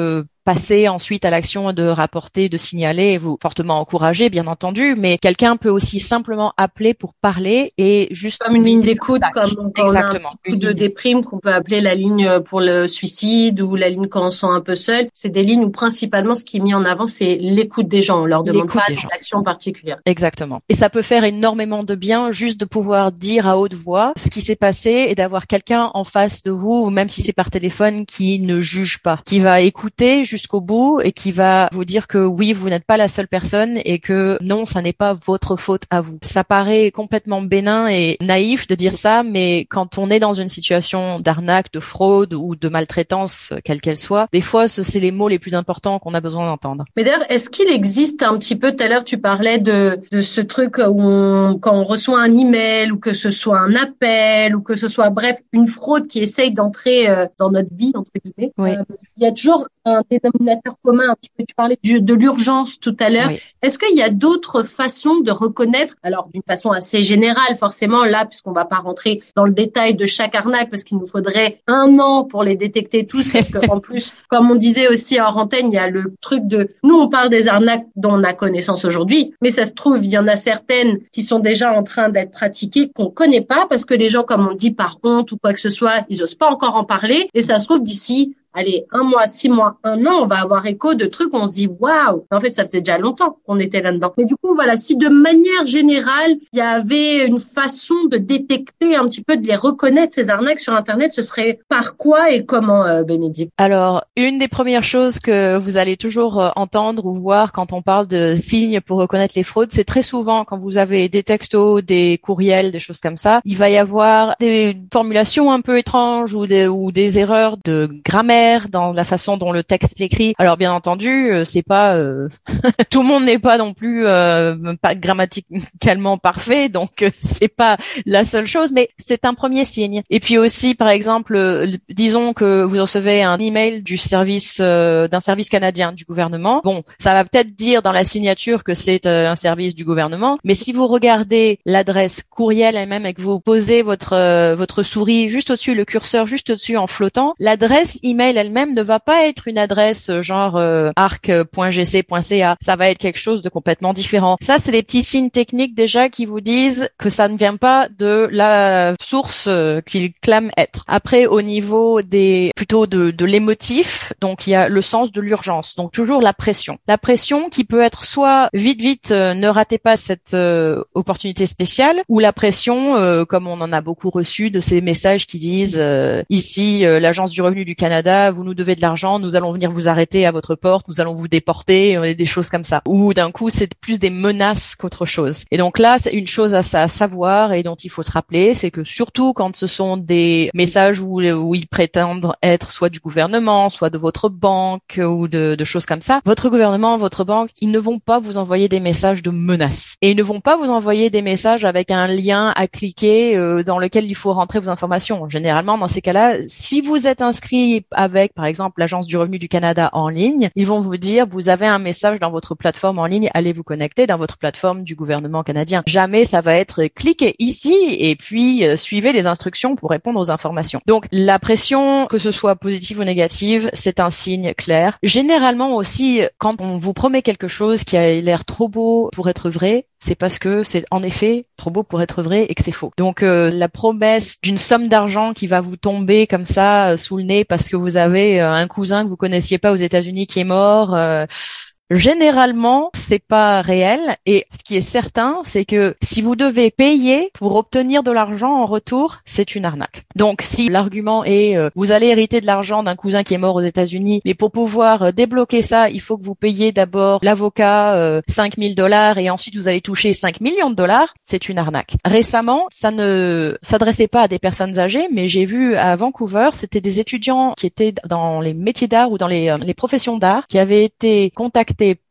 passer ensuite à l'action de rapporter, de signaler et vous fortement encourager, bien entendu, mais quelqu'un peut aussi simplement appeler pour parler et juste... Comme une ligne d'écoute, comme quand Exactement. on a un petit coup de déprime qu'on peut appeler la ligne pour le suicide ou la ligne quand on se sent un peu seul. C'est des lignes où principalement ce qui est mis en avant, c'est l'écoute des gens. On leur demande pas d'action particulière. Exactement. Et ça peut faire énormément de bien juste de pouvoir dire à haute voix ce qui s'est passé et d'avoir quelqu'un en face de vous, ou même si c'est par téléphone, qui ne juge pas, qui va écouter jusqu'au bout et qui va vous dire que oui, vous n'êtes pas la seule personne et que non, ça n'est pas votre faute à vous. Ça paraît complètement bénin et naïf de dire ça, mais quand on est dans une situation d'arnaque, de fraude ou de maltraitance, quelle qu'elle soit, des fois, c'est les mots les plus importants qu'on a besoin d'entendre. Mais d'ailleurs, est-ce qu'il existe un petit peu, tout à l'heure, tu parlais de, de ce truc où on, quand on reçoit un email ou que ce soit un appel ou que ce soit, bref, une fraude qui essaye d'entrer euh, dans notre vie, entre guillemets. Oui. Euh, il y a toujours un dénominateur commun, un petit peu, tu parlais du, de l'urgence tout à l'heure. Oui. Est-ce qu'il y a d'autres façons de reconnaître, alors d'une façon assez générale, forcément, là, puisqu'on va pas rentrer dans le détail de chaque arnaque, parce qu'il nous faudrait un an pour les détecter tous, parce que en plus, comme on disait aussi hors antenne, il y a le truc de, nous, on parle des arnaques dont on a connaissance aujourd'hui, mais ça se trouve, il y en a certaines qui sont déjà en train d'être pratiquées, qu'on connaît pas, parce que les gens, comme on dit, par honte ou quoi que ce soit, ils osent pas encore en parler, et ça se trouve d'ici allez, un mois, six mois, un an, on va avoir écho de trucs où on se dit waouh. En fait, ça faisait déjà longtemps qu'on était là-dedans. Mais du coup, voilà, si de manière générale, il y avait une façon de détecter un petit peu, de les reconnaître, ces arnaques sur Internet, ce serait par quoi et comment, euh, Bénédicte? Alors, une des premières choses que vous allez toujours euh, entendre ou voir quand on parle de signes pour reconnaître les fraudes, c'est très souvent quand vous avez des textos, des courriels, des choses comme ça, il va y avoir des formulations un peu étranges ou des, ou des erreurs de grammaire dans la façon dont le texte est écrit. Alors bien entendu, c'est pas euh, tout le monde n'est pas non plus euh, pas grammaticalement parfait, donc euh, c'est pas la seule chose, mais c'est un premier signe. Et puis aussi, par exemple, euh, disons que vous recevez un email du service euh, d'un service canadien du gouvernement. Bon, ça va peut-être dire dans la signature que c'est euh, un service du gouvernement, mais si vous regardez l'adresse courriel elle-même et que vous posez votre euh, votre souris juste au-dessus, le curseur juste au-dessus en flottant, l'adresse email elle-même ne va pas être une adresse genre euh, arc point g c point c a. Ça va être quelque chose de complètement différent. Ça, c'est les petits signes techniques déjà qui vous disent que ça ne vient pas de la source euh, qu'ils clament être. Après, au niveau des plutôt de, de l'émotif, donc il y a le sens de l'urgence. Donc toujours la pression. La pression qui peut être soit vite vite euh, ne ratez pas cette euh, opportunité spéciale, ou la pression euh, comme on en a beaucoup reçu de ces messages qui disent euh, ici euh, l'Agence du revenu du Canada, vous nous devez de l'argent, nous allons venir vous arrêter à votre porte, nous allons vous déporter, des choses comme ça. Ou d'un coup, c'est plus des menaces qu'autre chose. Et donc là, c'est une chose à, à savoir et dont il faut se rappeler, c'est que surtout quand ce sont des messages où, où ils prétendent être soit du gouvernement, soit de votre banque ou de, de choses comme ça, votre gouvernement, votre banque, ils ne vont pas vous envoyer des messages de menaces. Et ils ne vont pas vous envoyer des messages avec un lien à cliquer euh, dans lequel il faut rentrer vos informations. Généralement, dans ces cas-là, si vous êtes inscrit à avec, par exemple, l'Agence du revenu du Canada en ligne, ils vont vous dire, vous avez un message dans votre plateforme en ligne, allez vous connecter dans votre plateforme du gouvernement canadien. Jamais ça va être cliquez ici et puis euh, suivez les instructions pour répondre aux informations. Donc, la pression, que ce soit positive ou négative, c'est un signe clair. Généralement aussi, quand on vous promet quelque chose qui a l'air trop beau pour être vrai, c'est parce que c'est en effet trop beau pour être vrai et que c'est faux. Donc euh, la promesse d'une somme d'argent qui va vous tomber comme ça euh, sous le nez parce que vous avez euh, un cousin que vous connaissiez pas aux États-Unis qui est mort, euh, généralement, c'est pas réel. Et ce qui est certain, c'est que si vous devez payer pour obtenir de l'argent en retour, c'est une arnaque. Donc, si l'argument est euh, vous allez hériter de l'argent d'un cousin qui est mort aux États-Unis, mais pour pouvoir euh, débloquer ça, il faut que vous payiez d'abord l'avocat euh, cinq mille dollars et ensuite vous allez toucher cinq millions de dollars, c'est une arnaque. Récemment, ça ne s'adressait pas à des personnes âgées, mais j'ai vu à Vancouver, c'était des étudiants qui étaient dans les métiers d'art ou dans les, euh, les professions d'art qui avaient été contactés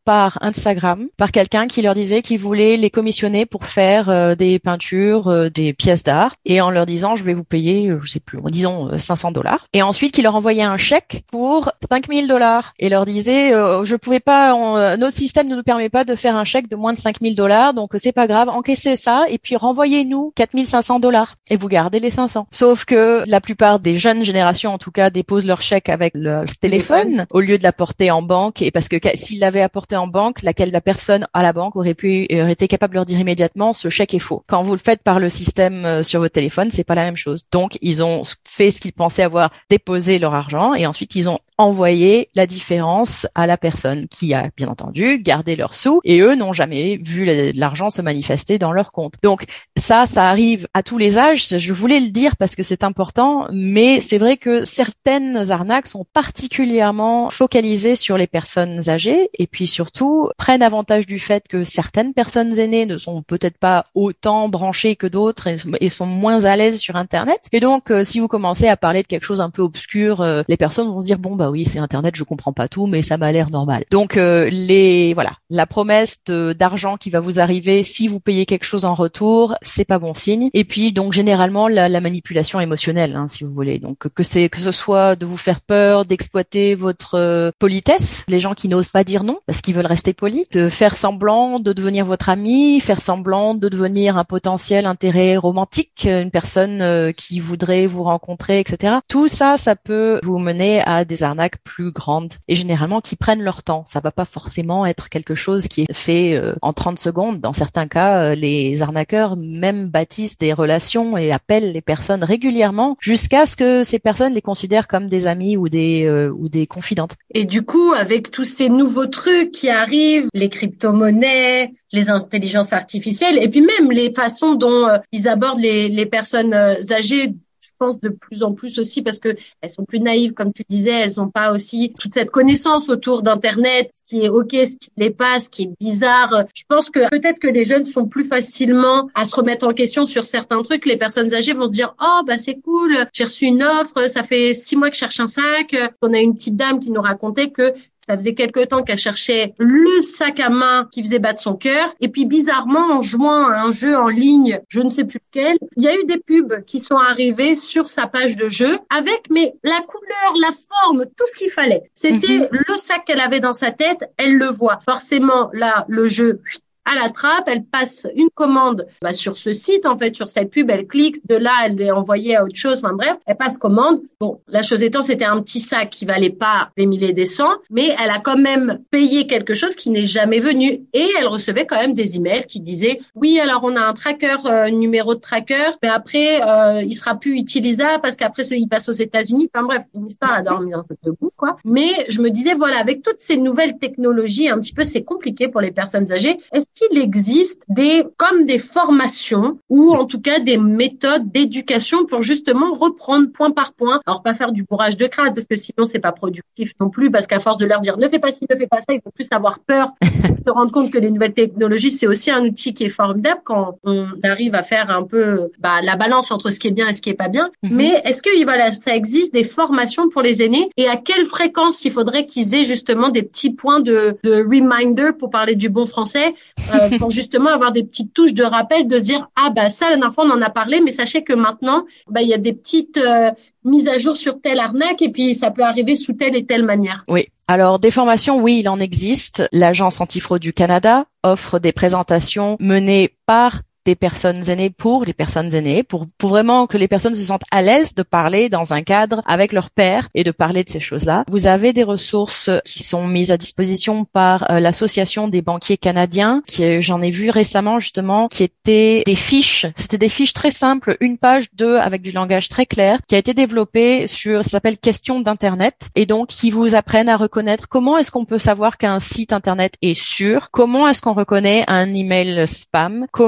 par Instagram par quelqu'un qui leur disait qu'il voulait les commissionner pour faire euh, des peintures, euh, des pièces d'art, et en leur disant je vais vous payer, euh, je sais plus, disons euh, cinq cents dollars. Et ensuite qui leur envoyait un chèque pour cinq mille dollars et leur disait euh, je pouvais pas, on, euh, notre système ne nous permet pas de faire un chèque de moins de cinq mille dollars, donc c'est pas grave, encaissez ça et puis renvoyez-nous quatre mille cinq cents dollars et vous gardez les cinq cents. Sauf que la plupart des jeunes générations en tout cas déposent leur chèque avec le téléphone, téléphone au lieu de l'apporter en banque, et parce que s'ils l'avaient apporté en banque, laquelle la personne à la banque aurait pu aurait été capable de leur dire immédiatement ce chèque est faux. Quand vous le faites par le système sur votre téléphone, c'est pas la même chose. Donc ils ont fait ce qu'ils pensaient avoir déposé leur argent et ensuite ils ont envoyé la différence à la personne qui a bien entendu gardé leurs sous, et eux n'ont jamais vu l'argent se manifester dans leur compte. Donc ça, ça arrive à tous les âges. Je voulais le dire parce que c'est important, mais c'est vrai que certaines arnaques sont particulièrement focalisées sur les personnes âgées et puis surtout prennent avantage du fait que certaines personnes aînées ne sont peut-être pas autant branchées que d'autres et, et sont moins à l'aise sur Internet. Et donc, euh, si vous commencez à parler de quelque chose un peu obscur, euh, les personnes vont se dire bon bah oui, c'est Internet, je comprends pas tout, mais ça m'a l'air normal. Donc euh, les voilà, la promesse de, d'argent qui va vous arriver si vous payez quelque chose en retour, c'est pas bon signe. Et puis donc généralement la, la manipulation émotionnelle, hein, si vous voulez. Donc que c'est que ce soit de vous faire peur, d'exploiter votre euh, politesse, les gens qui n'osent pas dire non parce qu'ils veulent rester polis, de faire semblant de devenir votre ami, faire semblant de devenir un potentiel intérêt romantique, une personne euh, qui voudrait vous rencontrer, et cetera. Tout ça, ça peut vous mener à des arnaques plus grandes et généralement qui prennent leur temps. Ça va pas forcément être quelque chose qui est fait euh, en trente secondes. Dans certains cas, euh, les arnaqueurs même bâtissent des relations et appellent les personnes régulièrement jusqu'à ce que ces personnes les considèrent comme des amis ou des euh, ou des confidentes. Et du coup, avec tous ces nouveaux trucs qui arrivent, les crypto-monnaies, les intelligences artificielles, et puis même les façons dont euh, ils abordent les, les personnes euh, âgées, je pense de plus en plus aussi parce que elles sont plus naïves, comme tu disais, elles ont pas aussi toute cette connaissance autour d'Internet, ce qui est ok, ce qui n'est pas, ce qui est bizarre. Je pense que peut-être que les jeunes sont plus facilement à se remettre en question sur certains trucs. Les personnes âgées vont se dire oh bah c'est cool, j'ai reçu une offre, ça fait six mois que je cherche un sac. On a une petite dame qui nous racontait que ça faisait quelque temps qu'elle cherchait le sac à main qui faisait battre son cœur. Et puis, bizarrement, en jouant à un jeu en ligne, je ne sais plus lequel, il y a eu des pubs qui sont arrivées sur sa page de jeu avec, mais la couleur, la forme, tout ce qu'il fallait. C'était mm-hmm. le sac qu'elle avait dans sa tête, elle le voit. Forcément, là, le jeu à la trappe, elle passe une commande bah, sur ce site, en fait, sur cette pub, elle clique, de là, elle est envoyée à autre chose, enfin bref, elle passe commande. Bon, la chose étant, c'était un petit sac qui valait pas des milliers et des cents, mais elle a quand même payé quelque chose qui n'est jamais venu, et elle recevait quand même des emails qui disaient, oui, alors on a un tracker, euh, numéro de tracker, mais après, euh, il sera plus utilisable parce qu'après, il passe aux États-Unis, enfin bref, une histoire à dormir un peu debout, quoi. Mais je me disais, voilà, avec toutes ces nouvelles technologies, un petit peu, c'est compliqué pour les personnes âgées. Est-ce qu'il existe des, comme des formations ou en tout cas des méthodes d'éducation pour justement reprendre point par point. Alors pas faire du bourrage de crâne parce que sinon c'est pas productif non plus, parce qu'à force de leur dire ne fais pas ci, ne fais pas ça, ils vont plus avoir peur, se rendre compte que les nouvelles technologies c'est aussi un outil qui est formidable quand on arrive à faire un peu bah, la balance entre ce qui est bien et ce qui est pas bien. Mm-hmm. Mais est-ce que voilà, ça existe des formations pour les aînés et à quelle fréquence il faudrait qu'ils aient justement des petits points de, de reminder pour parler du bon français, euh, pour justement avoir des petites touches de rappel, de se dire ah bah ça la dernière fois on en a parlé, mais sachez que maintenant bah il y a des petites euh, mises à jour sur telle arnaque et puis ça peut arriver sous telle et telle manière. Oui. Alors, des formations, oui, il en existe. L'Agence antifraude du Canada offre des présentations menées par des personnes aînées pour les personnes aînées, pour, pour vraiment que les personnes se sentent à l'aise de parler dans un cadre avec leur père et de parler de ces choses-là. Vous avez des ressources qui sont mises à disposition par euh, l'Association des banquiers canadiens, qui j'en ai vu récemment justement, qui étaient des fiches. C'était des fiches très simples, une page, deux, avec du langage très clair, qui a été développé sur, ça s'appelle Questions d'Internet, et donc qui vous apprennent à reconnaître comment est-ce qu'on peut savoir qu'un site Internet est sûr, comment est-ce qu'on reconnaît un email spam, comment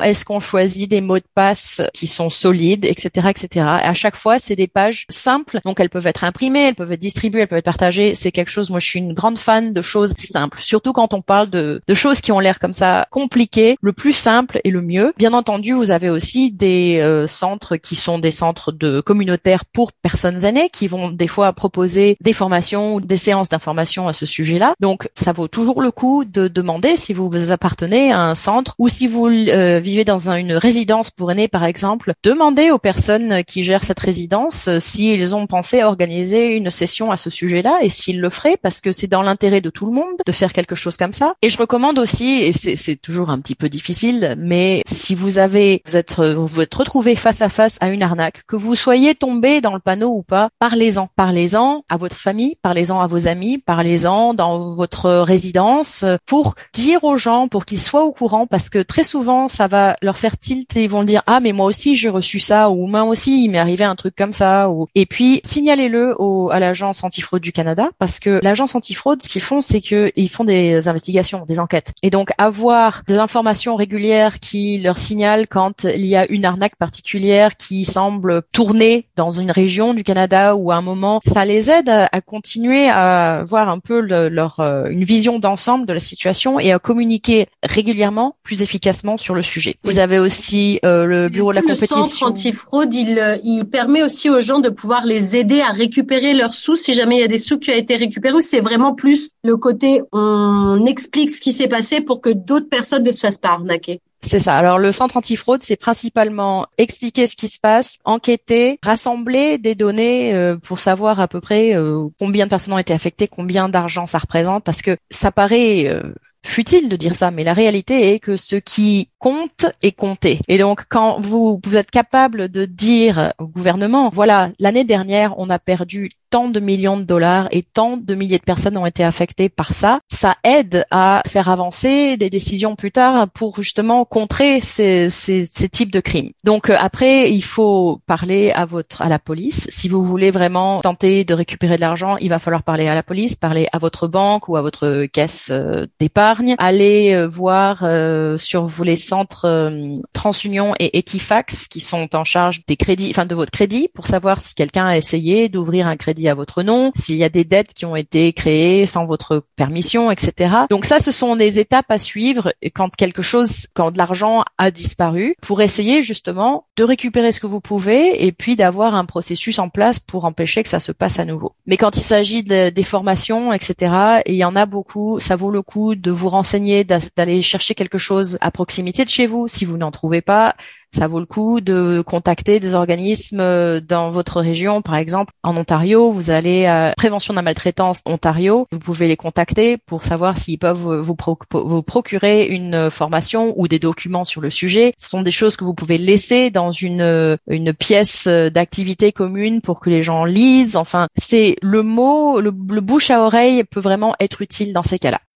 est-ce qu'on choisit des mots de passe qui sont solides, et cetera, et cetera. Et à chaque fois, c'est des pages simples, donc elles peuvent être imprimées, elles peuvent être distribuées, elles peuvent être partagées. C'est quelque chose. Moi, je suis une grande fan de choses simples, surtout quand on parle de, de choses qui ont l'air comme ça compliquées. Le plus simple est le mieux. Bien entendu, vous avez aussi des euh, centres qui sont des centres de communautaires pour personnes aînées, qui vont des fois proposer des formations ou des séances d'information à ce sujet-là. Donc, ça vaut toujours le coup de demander si vous appartenez à un centre ou si vous euh, vivez dans un, une résidence pour aînés, par exemple. Demandez aux personnes qui gèrent cette résidence euh, s'ils ont pensé à organiser une session à ce sujet-là et s'ils le feraient, parce que c'est dans l'intérêt de tout le monde de faire quelque chose comme ça. Et je recommande aussi, et c'est, c'est toujours un petit peu difficile, mais si vous avez, vous êtes, vous êtes retrouvé face à face à une arnaque, que vous soyez tombé dans le panneau ou pas, parlez-en. Parlez-en à votre famille, parlez-en à vos amis, parlez-en dans votre résidence pour dire aux gens, pour qu'ils soient au courant, parce que très souvent, ça va leur faire tilt et ils vont dire « Ah, mais moi aussi, j'ai reçu ça » ou « Moi aussi, il m'est arrivé un truc comme ça » ou et puis signalez-le au, à l'agence antifraude du Canada, parce que l'agence antifraude, ce qu'ils font, c'est qu'ils font des investigations, des enquêtes. Et donc, avoir de l'information régulière qui leur signale quand il y a une arnaque particulière qui semble tourner dans une région du Canada ou à un moment, ça les aide à, à continuer à avoir un peu le, leur euh, une vision d'ensemble de la situation et à communiquer régulièrement, plus efficacement sur le sujet. Vous avez aussi euh, le bureau de la compétition. Le centre antifraude, il, il permet aussi aux gens de pouvoir les aider à récupérer leurs sous si jamais il y a des sous qui ont été récupérés, ou c'est vraiment plus le côté on explique ce qui s'est passé pour que d'autres personnes ne se fassent pas arnaquer. C'est ça. Alors, le centre antifraude, c'est principalement expliquer ce qui se passe, enquêter, rassembler des données euh, pour savoir à peu près euh, combien de personnes ont été affectées, combien d'argent ça représente, parce que ça paraît euh, futile de dire ça, mais la réalité est que ce qui compte est compté. Et donc, quand vous, vous êtes capable de dire au gouvernement, voilà, l'année dernière, on a perdu tant de millions de dollars et tant de milliers de personnes ont été affectées par ça, ça aide à faire avancer des décisions plus tard pour justement contrer ces, ces, ces types de crimes. Donc, euh, après, il faut parler à votre, à la police. Si vous voulez vraiment tenter de récupérer de l'argent, il va falloir parler à la police, parler à votre banque ou à votre caisse euh, d'épargne, aller euh, voir euh, sur vous les centres euh, TransUnion et Equifax qui sont en charge des crédits, enfin de votre crédit, pour savoir si quelqu'un a essayé d'ouvrir un crédit à votre nom, s'il y a des dettes qui ont été créées sans votre permission, et cetera. Donc ça, ce sont des étapes à suivre quand quelque chose, quand de l'argent a disparu, pour essayer justement de récupérer ce que vous pouvez et puis d'avoir un processus en place pour empêcher que ça se passe à nouveau. Mais quand il s'agit de, des formations, et cetera, et il y en a beaucoup, ça vaut le coup de vous renseigner, d'aller chercher quelque chose à proximité de chez vous. Si vous n'en trouvez pas, ça vaut le coup de contacter des organismes dans votre région. Par exemple, en Ontario, vous allez à Prévention de la maltraitance Ontario. Vous pouvez les contacter pour savoir s'ils peuvent vous, pro- vous procurer une formation ou des documents sur le sujet. Ce sont des choses que vous pouvez laisser dans une, une pièce d'activité commune pour que les gens lisent. Enfin, c'est le mot, le, le bouche à oreille peut vraiment être utile dans ces cas-là.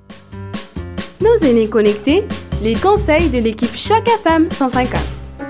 Nos aînés connectés, les conseils de l'équipe Choc F M cent cinquante.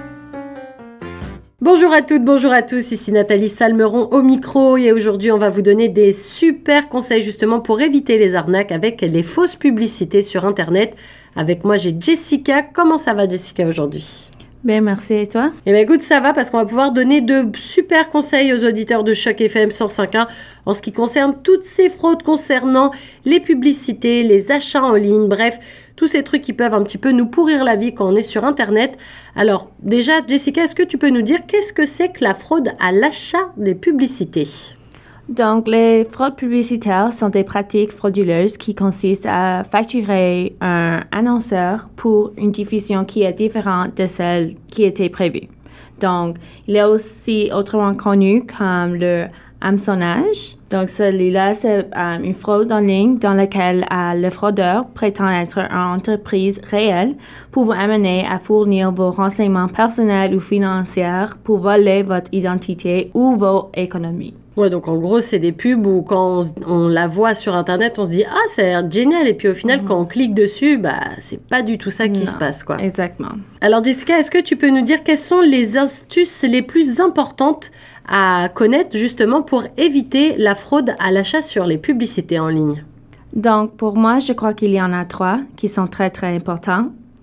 Bonjour à toutes, bonjour à tous, ici Nathalie Salmeron au micro et aujourd'hui on va vous donner des super conseils justement pour éviter les arnaques avec les fausses publicités sur Internet. Avec moi j'ai Jessica. Comment ça va Jessica aujourd'hui? Ben merci, et toi? Eh bien écoute, ça va parce qu'on va pouvoir donner de super conseils aux auditeurs de Choc F M cent cinquante en ce qui concerne toutes ces fraudes concernant les publicités, les achats en ligne, bref, tous ces trucs qui peuvent un petit peu nous pourrir la vie quand on est sur Internet. Alors déjà, Jessica, est-ce que tu peux nous dire qu'est-ce que c'est que la fraude à l'achat des publicités? Donc, les fraudes publicitaires sont des pratiques frauduleuses qui consistent à facturer un annonceur pour une diffusion qui est différente de celle qui était prévue. Donc, il est aussi autrement connu comme le hameçonnage. Donc, celui-là, c'est euh, une fraude en ligne dans laquelle euh, le fraudeur prétend être une entreprise réelle pour vous amener à fournir vos renseignements personnels ou financiers pour voler votre identité ou vos économies. Ouais, donc en gros, c'est des pubs où quand on, on la voit sur Internet, on se dit « Ah, ça a l'air génial !» Et puis au final, mm-hmm. quand on clique dessus, bah, c'est pas du tout ça qui non, se passe, quoi. Exactement. Alors Jessica, est-ce que tu peux nous dire quelles sont les astuces les plus importantes à connaître justement pour éviter la fraude à l'achat sur les publicités en ligne? Donc, pour moi, je crois qu'il y en a trois qui sont très, très importants.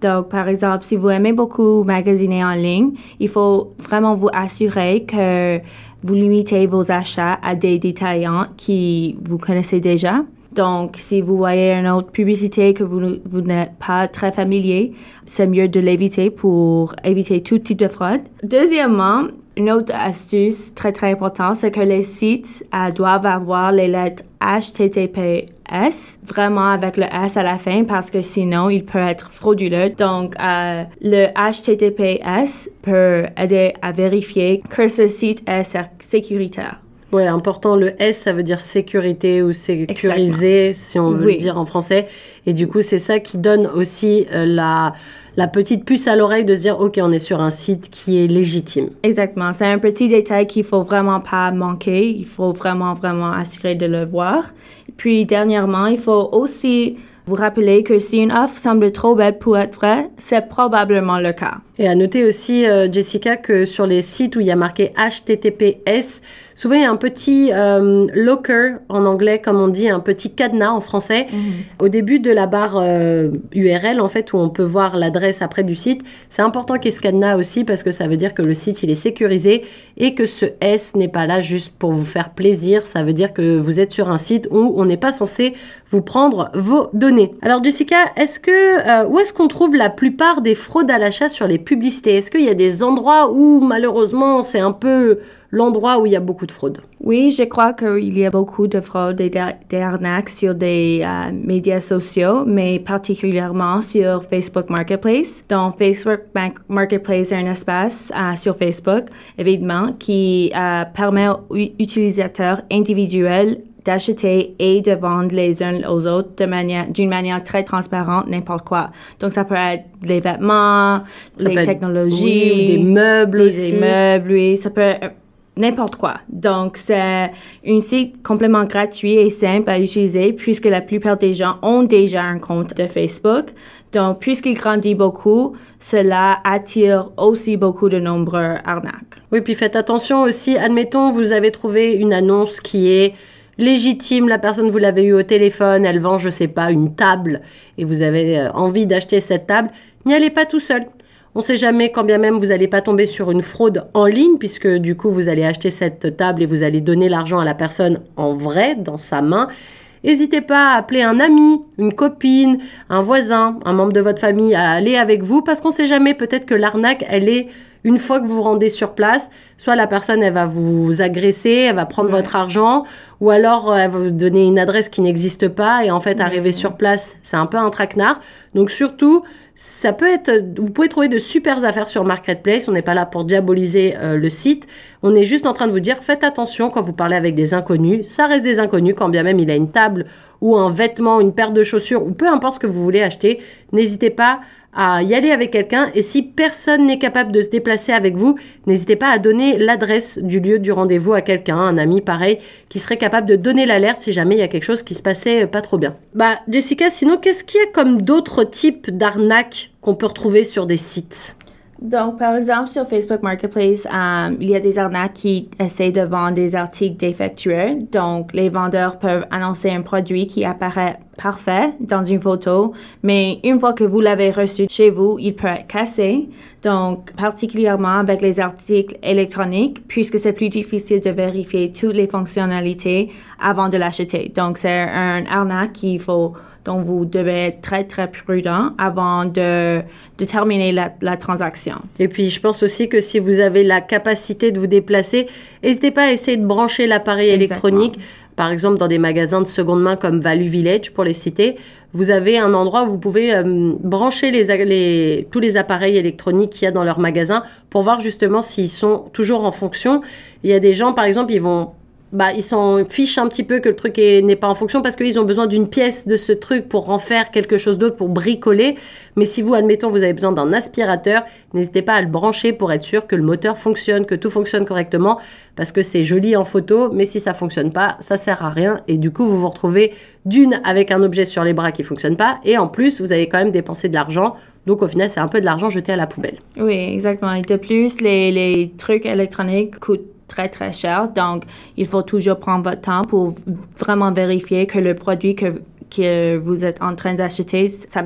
Donc, par exemple, si vous aimez beaucoup magasiner en ligne, il faut vraiment vous assurer que vous limitez vos achats à des détaillants qui vous connaissez déjà. Donc, si vous voyez une autre publicité que vous, vous n'êtes pas très familier, c'est mieux de l'éviter pour éviter tout type de fraude. Deuxièmement, une autre astuce très, très importante, c'est que les sites euh, doivent avoir les lettres H T T P S, vraiment avec le S à la fin, parce que sinon, il peut être frauduleux. Donc, euh, le H T T P S peut aider à vérifier que ce site est sécuritaire. Oui, important, le S, ça veut dire sécurité ou sécurisé, Exactement. Si on veut oui. le dire en français. Et du coup, c'est ça qui donne aussi euh, la, la petite puce à l'oreille de se dire, OK, on est sur un site qui est légitime. Exactement. C'est un petit détail qu'il faut vraiment pas manquer. Il faut vraiment, vraiment assurer de le voir. Puis, dernièrement, il faut aussi vous rappeler que si une offre semble trop belle pour être vraie, c'est probablement le cas. Et à noter aussi, euh, Jessica, que sur les sites où il y a marqué H T T P S, souvent il y a un petit euh, locker en anglais, comme on dit, un petit cadenas en français. Mm-hmm. Au début de la barre euh, U R L, en fait, où on peut voir l'adresse après du site, c'est important qu'il y ait ce cadenas aussi parce que ça veut dire que le site, il est sécurisé et que ce S n'est pas là juste pour vous faire plaisir. Ça veut dire que vous êtes sur un site où on n'est pas censé vous prendre vos données. Alors Jessica, est-ce que, euh, où est-ce qu'on trouve la plupart des fraudes à l'achat sur les publicités? Est-ce qu'il y a des endroits où malheureusement c'est un peu l'endroit où il y a beaucoup de fraude? Oui, je crois qu'il y a beaucoup de fraudes et d'arnaques sur des euh, médias sociaux, mais particulièrement sur Facebook Marketplace. Donc, Facebook Marketplace est un espace euh, sur Facebook, évidemment, qui euh, permet aux utilisateurs individuels d'acheter et de vendre les uns aux autres de manière, d'une manière très transparente, n'importe quoi. Donc, ça peut être les vêtements, ça les technologies. Être, oui, des meubles des, aussi. Des meubles, oui. Ça peut être n'importe quoi. Donc, c'est un site complètement gratuit et simple à utiliser puisque la plupart des gens ont déjà un compte de Facebook. Donc, puisqu'il grandit beaucoup, cela attire aussi beaucoup de nombreux arnaques. Oui, puis faites attention aussi. Admettons, vous avez trouvé une annonce qui est légitime, la personne, vous l'avez eu au téléphone, elle vend, je sais pas, une table et vous avez envie d'acheter cette table, n'y allez pas tout seul. On ne sait jamais, quand bien même vous n'allez pas tomber sur une fraude en ligne, puisque du coup, vous allez acheter cette table et vous allez donner l'argent à la personne en vrai, dans sa main. N'hésitez pas à appeler un ami, une copine, un voisin, un membre de votre famille à aller avec vous, parce qu'on ne sait jamais, peut-être que l'arnaque, elle est une fois que vous vous rendez sur place, soit la personne, elle va vous agresser, elle va prendre ouais. votre argent, ou alors elle va vous donner une adresse qui n'existe pas, et en fait, ouais. arriver sur place, c'est un peu un traquenard. Donc surtout, ça peut être, vous pouvez trouver de super affaires sur Marketplace. On n'est pas là pour diaboliser euh, le site. On est juste en train de vous dire, faites attention quand vous parlez avec des inconnus. Ça reste des inconnus, quand bien même il a une table ou un vêtement, une paire de chaussures, ou peu importe ce que vous voulez acheter. N'hésitez pas à y aller avec quelqu'un. Et si personne n'est capable de se déplacer avec vous, n'hésitez pas à donner l'adresse du lieu du rendez-vous à quelqu'un, un ami pareil, qui serait capable de donner l'alerte si jamais il y a quelque chose qui se passait pas trop bien. Bah, Jessica, sinon, qu'est-ce qu'il y a comme d'autres types d'arnaques qu'on peut retrouver sur des sites? Donc, par exemple, sur Facebook Marketplace, euh, il y a des arnaques qui essaient de vendre des articles défectueux. Donc, les vendeurs peuvent annoncer un produit qui apparaît parfait dans une photo, mais une fois que vous l'avez reçu chez vous, il peut être cassé. Donc, particulièrement avec les articles électroniques, puisque c'est plus difficile de vérifier toutes les fonctionnalités avant de l'acheter. Donc, c'est un arnaque qu'il faut... Donc, vous devez être très, très prudent avant de, de terminer la, la transaction. Et puis, je pense aussi que si vous avez la capacité de vous déplacer, n'hésitez pas à essayer de brancher l'appareil Exactement. électronique. Par exemple, dans des magasins de seconde main comme Value Village, pour les citer, vous avez un endroit où vous pouvez euh, brancher les, les, tous les appareils électroniques qu'il y a dans leur magasin pour voir justement s'ils sont toujours en fonction. Il y a des gens, par exemple, ils vont... Bah, ils s'en fichent un petit peu que le truc est, n'est pas en fonction parce qu'ils ont besoin d'une pièce de ce truc pour en faire quelque chose d'autre, pour bricoler. Mais si vous, admettons, vous avez besoin d'un aspirateur, n'hésitez pas à le brancher pour être sûr que le moteur fonctionne, que tout fonctionne correctement, parce que c'est joli en photo, mais si ça fonctionne pas, ça sert à rien. Et du coup, vous vous retrouvez d'une avec un objet sur les bras qui fonctionne pas, et en plus, vous avez quand même dépensé de l'argent. Donc, au final, c'est un peu de l'argent jeté à la poubelle. Oui, exactement. Et de plus, les, les trucs électroniques coûtent très, très cher. Donc, il faut toujours prendre votre temps pour vraiment vérifier que le produit que, que vous êtes en train d'acheter, ça marche.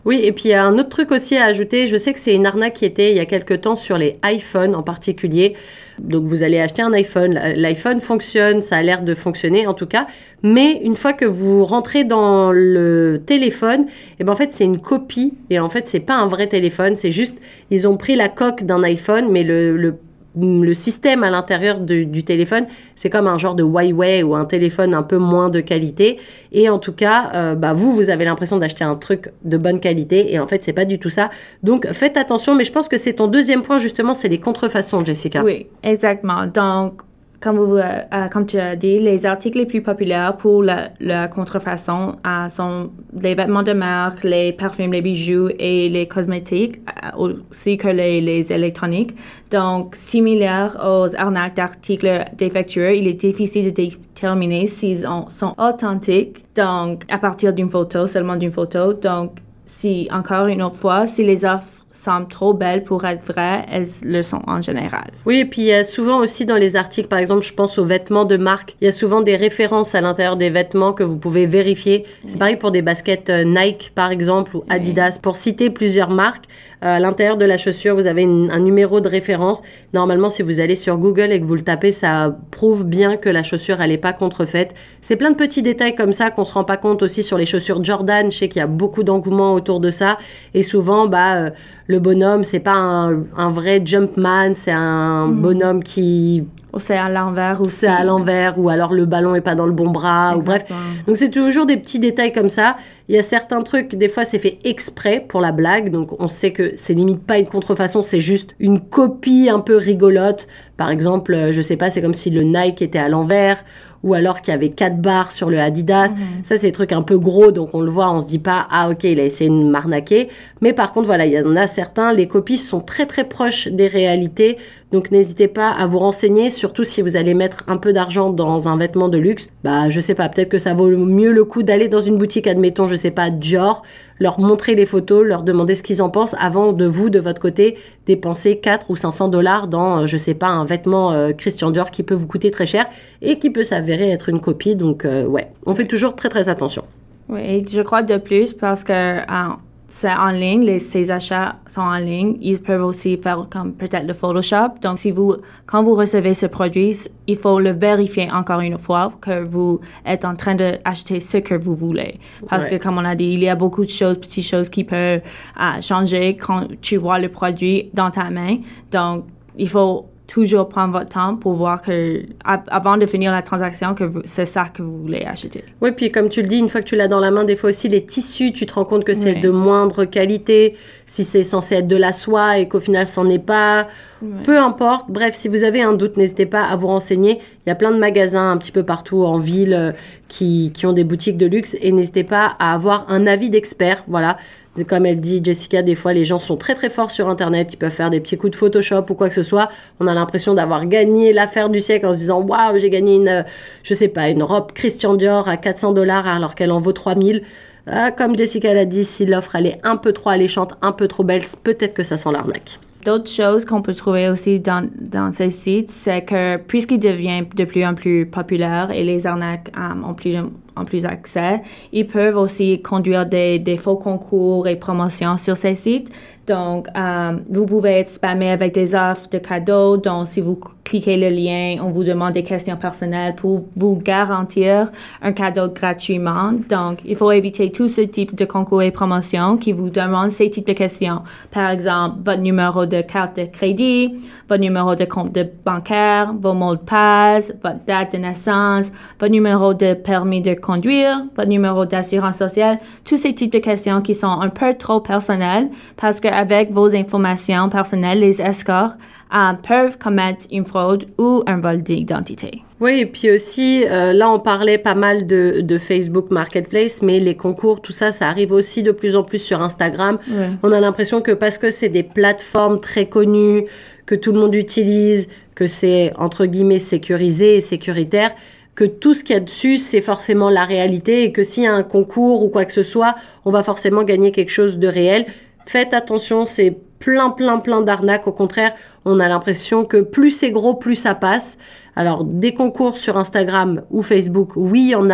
Oui, et puis il y a un autre truc aussi à ajouter. Je sais que c'est une arnaque qui était il y a quelque temps sur les iPhones en particulier. Donc vous allez acheter un iPhone. L'iPhone fonctionne, ça a l'air de fonctionner en tout cas. Mais une fois que vous rentrez dans le téléphone, eh ben en fait c'est une copie. Et en fait c'est pas un vrai téléphone. C'est juste, ils ont pris la coque d'un iPhone, mais le, le le système à l'intérieur de, du téléphone, c'est comme un genre de Huawei ou un téléphone un peu moins de qualité. Et en tout cas, euh, bah vous, vous avez l'impression d'acheter un truc de bonne qualité. Et en fait, c'est pas du tout ça. Donc, faites attention. Mais je pense que c'est ton deuxième point, justement, c'est les contrefaçons, Jessica. Oui, exactement. Donc, comme, vous, euh, comme tu as dit, les articles les plus populaires pour la, la contrefaçon euh, sont les vêtements de marque, les parfums, les bijoux et les cosmétiques, euh, aussi que les, les électroniques. Donc, similaire aux arnaques d'articles défectueux, il est difficile de déterminer s'ils ont, sont authentiques, donc à partir d'une photo, seulement d'une photo. Donc, si, encore une autre fois, si les offres semblent trop belles pour être vraies, elles le sont en général. Oui, et puis il y a souvent aussi dans les articles, par exemple, je pense aux vêtements de marque, il y a souvent des références à l'intérieur des vêtements que vous pouvez vérifier. C'est oui. pareil pour des baskets Nike, par exemple, ou Adidas. Oui. Pour citer plusieurs marques, à l'intérieur de la chaussure, vous avez une, un numéro de référence. Normalement, si vous allez sur Google et que vous le tapez, ça prouve bien que la chaussure, elle n'est pas contrefaite. C'est plein de petits détails comme ça qu'on ne se rend pas compte aussi sur les chaussures Jordan. Je sais qu'il y a beaucoup d'engouement autour de ça. Et souvent, bah, euh, le bonhomme, c'est pas un, un vrai Jumpman, c'est un mmh. bonhomme qui... Ou c'est à l'envers aussi. C'est à l'envers, ou alors le ballon est pas dans le bon bras, Exactement. ou bref. Donc c'est toujours des petits détails comme ça. Il y a certains trucs, des fois c'est fait exprès pour la blague, donc on sait que c'est limite pas une contrefaçon, c'est juste une copie un peu rigolote. Par exemple, je sais pas, c'est comme si le Nike était à l'envers, ou alors qu'il y avait quatre barres sur le Adidas. Mmh. Ça, c'est des trucs un peu gros, donc on le voit, on se dit pas, ah ok, il a essayé de m'arnaquer. Mais par contre, voilà, il y en a certains, les copies sont très très proches des réalités, donc n'hésitez pas à vous renseigner, surtout si vous allez mettre un peu d'argent dans un vêtement de luxe. Bah, je sais pas, peut-être que ça vaut mieux le coup d'aller dans une boutique, admettons, je sais pas, Dior, leur montrer les photos, leur demander ce qu'ils en pensent avant de vous, de votre côté, dépenser quatre ou cinq cents dollars dans, je sais pas, un vêtement euh, Christian Dior qui peut vous coûter très cher et qui peut s'avérer être une copie. Donc, euh, ouais, on fait toujours très, très attention. Oui, je crois de plus parce que euh, c'est en ligne, les, ces achats sont en ligne. Ils peuvent aussi faire comme peut-être le Photoshop. Donc, si vous, quand vous recevez ce produit, il faut le vérifier encore une fois que vous êtes en train d'acheter ce que vous voulez. Parce ouais. que, comme on a dit, il y a beaucoup de choses, petites choses qui peuvent euh, changer quand tu vois le produit dans ta main. Donc, il faut toujours prendre votre temps pour voir que, avant de finir la transaction, que vous, c'est ça que vous voulez acheter. Oui, puis comme tu le dis, une fois que tu l'as dans la main, des fois aussi les tissus, tu te rends compte que c'est oui. de moindre qualité, si c'est censé être de la soie et qu'au final, c'en est pas. Oui. Peu importe. Bref, si vous avez un doute, n'hésitez pas à vous renseigner. Il y a plein de magasins un petit peu partout en ville euh, qui, qui ont des boutiques de luxe et n'hésitez pas à avoir un avis d'expert. Voilà. Comme elle dit, Jessica, des fois, les gens sont très, très forts sur Internet. Ils peuvent faire des petits coups de Photoshop ou quoi que ce soit. On a l'impression d'avoir gagné l'affaire du siècle en se disant « Waouh, j'ai gagné une, je sais pas, une robe Christian Dior à quatre cents dollars alors qu'elle en vaut trois mille. Ah, » Comme Jessica l'a dit, si l'offre, elle est un peu trop alléchante, un peu trop belle, peut-être que ça sent l'arnaque. D'autres choses qu'on peut trouver aussi dans, dans ces sites, c'est que puisqu'ils deviennent de plus en plus populaires et les arnaques um, ont plus en plus accès, ils peuvent aussi conduire des, des faux concours et promotions sur ces sites. Donc, um, vous pouvez être spammé avec des offres de cadeaux. Donc, si vous cliquez le lien, on vous demande des questions personnelles pour vous garantir un cadeau gratuitement. Donc, il faut éviter tout ce type de concours et promotions qui vous demandent ces types de questions. Par exemple, votre numéro de carte de crédit, votre numéro de compte de bancaire, vos mots de passe, votre date de naissance, votre numéro de permis de conduire, votre numéro d'assurance sociale, tous ces types de questions qui sont un peu trop personnelles parce qu'avec vos informations personnelles, les escorts euh, peuvent commettre une fraude ou un vol d'identité. Oui, et puis aussi, euh, là, on parlait pas mal de, de Facebook Marketplace, mais les concours, tout ça, ça arrive aussi de plus en plus sur Instagram. Ouais. On a l'impression que parce que c'est des plateformes très connues, que tout le monde utilise, que c'est, entre guillemets, sécurisé et sécuritaire, que tout ce qu'il y a dessus, c'est forcément la réalité et que s'il y a un concours ou quoi que ce soit, on va forcément gagner quelque chose de réel. Faites attention, c'est plein, plein, plein d'arnaques. Au contraire, on a l'impression que plus c'est gros, plus ça passe. Alors, des concours sur Instagram ou Facebook, oui, il y en a.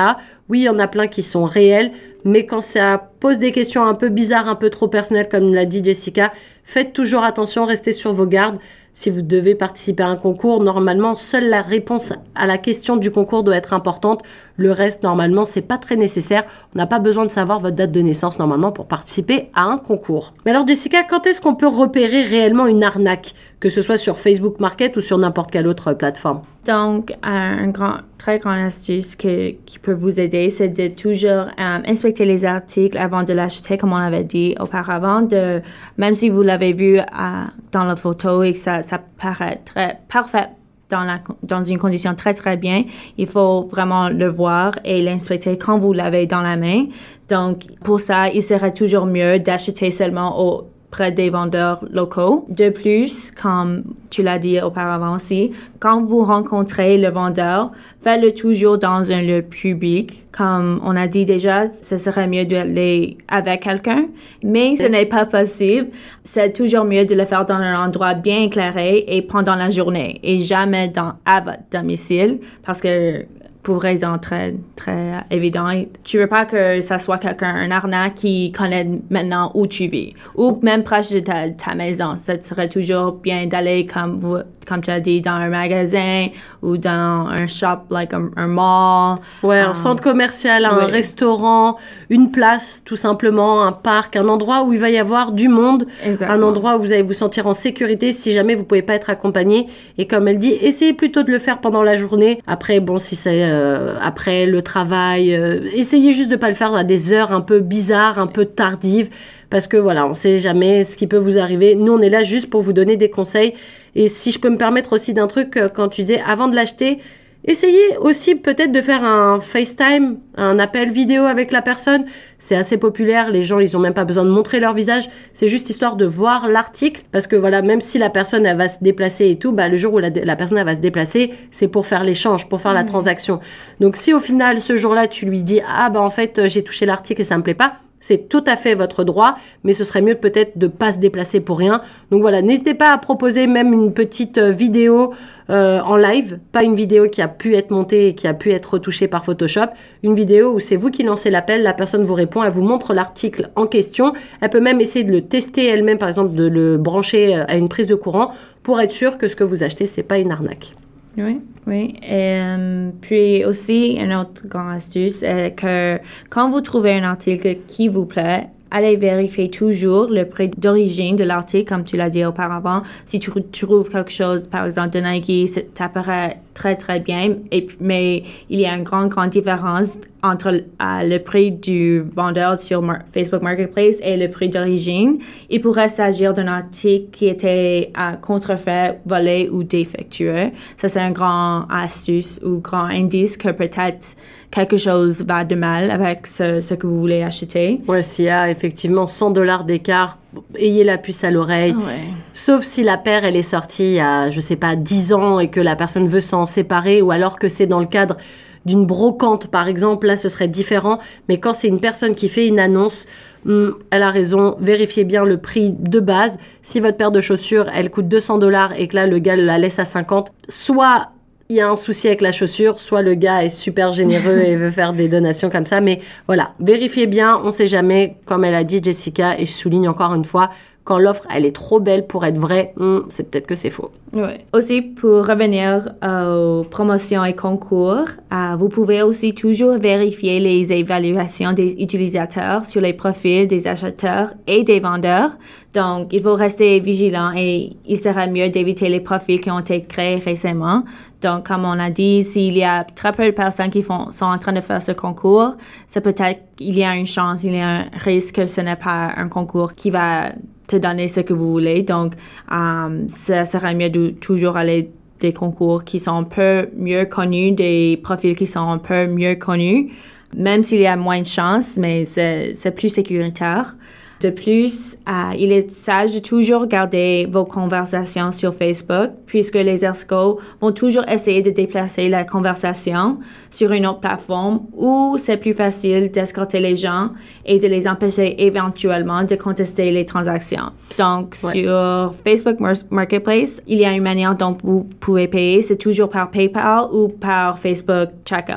Oui, il y en a plein qui sont réels, mais quand ça pose des questions un peu bizarres, un peu trop personnelles, comme l'a dit Jessica, faites toujours attention, restez sur vos gardes. Si vous devez participer à un concours, normalement, seule la réponse à la question du concours doit être importante. Le reste, normalement, c'est pas très nécessaire. On n'a pas besoin de savoir votre date de naissance, normalement, pour participer à un concours. Mais alors, Jessica, quand est-ce qu'on peut repérer réellement une arnaque, que ce soit sur Facebook Market ou sur n'importe quelle autre plateforme? Donc, un grand, très grande astuce que, qui peut vous aider, c'est de toujours euh, inspecter les articles avant de l'acheter, comme on l'avait dit auparavant. De, même si vous l'avez vu euh, dans la photo et que ça, ça paraît très parfait dans, la, dans une condition très, très bien, il faut vraiment le voir et l'inspecter quand vous l'avez dans la main. Donc, pour ça, il serait toujours mieux d'acheter seulement au près des vendeurs locaux. De plus, comme tu l'as dit auparavant aussi, quand vous rencontrez le vendeur, faites-le toujours dans un lieu public. Comme on a dit déjà, ce serait mieux d'aller avec quelqu'un, mais ce n'est pas possible. C'est toujours mieux de le faire dans un endroit bien éclairé et pendant la journée et jamais dans, à votre domicile parce que pour raison très, très évidente. Tu veux pas que ça soit quelqu'un, un arnaque qui connaît maintenant où tu vis. Ou même proche de ta, ta maison. Ça serait toujours bien d'aller, comme, vous, comme tu as dit, dans un magasin ou dans un shop, like un, un mall. Ouais, un um, centre commercial, un oui. restaurant, une place, tout simplement, un parc, un endroit où il va y avoir du monde. Exactement. Un endroit où vous allez vous sentir en sécurité si jamais vous pouvez pas être accompagné. Et comme elle dit, essayez plutôt de le faire pendant la journée. Après, bon, si c'est Euh, après le travail, euh, essayez juste de pas le faire à des heures un peu bizarres, un peu tardives, parce que voilà, on sait jamais ce qui peut vous arriver. Nous, on est là juste pour vous donner des conseils. Et si je peux me permettre aussi d'un truc, quand tu disais avant de l'acheter, essayez aussi peut-être de faire un FaceTime, un appel vidéo avec la personne. C'est assez populaire, les gens, ils ont même pas besoin de montrer leur visage. C'est juste histoire de voir l'article, parce que voilà, même si la personne, elle va se déplacer et tout, bah, le jour où la, la personne, elle va se déplacer, c'est pour faire l'échange, pour faire mmh. la transaction. Donc, si au final, ce jour-là, tu lui dis, ah, bah, en fait, j'ai touché l'article et ça me plaît pas, c'est tout à fait votre droit, mais ce serait mieux peut-être de pas se déplacer pour rien. Donc voilà, n'hésitez pas à proposer même une petite vidéo euh, en live, pas une vidéo qui a pu être montée et qui a pu être retouchée par Photoshop, une vidéo où c'est vous qui lancez l'appel, la personne vous répond, elle vous montre l'article en question, elle peut même essayer de le tester elle-même, par exemple de le brancher à une prise de courant pour être sûr que ce que vous achetez, c'est pas une arnaque. Oui, oui. Et euh, puis aussi, une autre grande astuce est que quand vous trouvez un article qui vous plaît, allez vérifier toujours le prix d'origine de l'article, comme tu l'as dit auparavant. Si tu trouves quelque chose, par exemple, de Nike, ça paraît très, très bien, et, mais il y a une grande, grande différence entre euh, le prix du vendeur sur Mar- Facebook Marketplace et le prix d'origine. Il pourrait s'agir d'un article qui était euh, contrefait, volé ou défectueux. Ça, c'est un grand astuce ou grand indice que peut-être quelque chose va de mal avec ce, ce que vous voulez acheter. Ouais, s'il y a effectivement cent dollars d'écart, ayez la puce à l'oreille. Ouais. Sauf si la paire, elle est sortie il y a, je sais pas, dix ans et que la personne veut s'en séparer, ou alors que c'est dans le cadre d'une brocante, par exemple, là, ce serait différent. Mais quand c'est une personne qui fait une annonce, hum, elle a raison, vérifiez bien le prix de base. Si votre paire de chaussures, elle coûte deux cents dollars et que là, le gars la laisse à cinquante, soit il y a un souci avec la chaussure, soit le gars est super généreux et veut faire des donations comme ça. Mais voilà, vérifiez bien, on ne sait jamais, comme elle a dit Jessica, et je souligne encore une fois, quand l'offre, elle est trop belle pour être vraie, hmm, c'est peut-être que c'est faux. Oui. Aussi, pour revenir aux promotions et concours, euh, vous pouvez aussi toujours vérifier les évaluations des utilisateurs sur les profils des acheteurs et des vendeurs. Donc, il faut rester vigilant et il serait mieux d'éviter les profils qui ont été créés récemment. Donc, comme on a dit, s'il y a très peu de personnes qui font, sont en train de faire ce concours, c'est peut-être qu'il y a une chance, il y a un risque que ce n'est pas un concours qui va te donner ce que vous voulez. Donc, um, ça serait mieux de toujours aller des concours qui sont un peu mieux connus, des profils qui sont un peu mieux connus, même s'il y a moins de chance, mais c'est, c'est plus sécuritaire. De plus, euh, il est sage de toujours garder vos conversations sur Facebook, puisque les escrocs vont toujours essayer de déplacer la conversation sur une autre plateforme où c'est plus facile d'escorter les gens et de les empêcher éventuellement de contester les transactions. Donc, ouais. Sur Facebook Mar- Marketplace, il y a une manière dont vous pouvez payer, c'est toujours par PayPal ou par Facebook Checkout.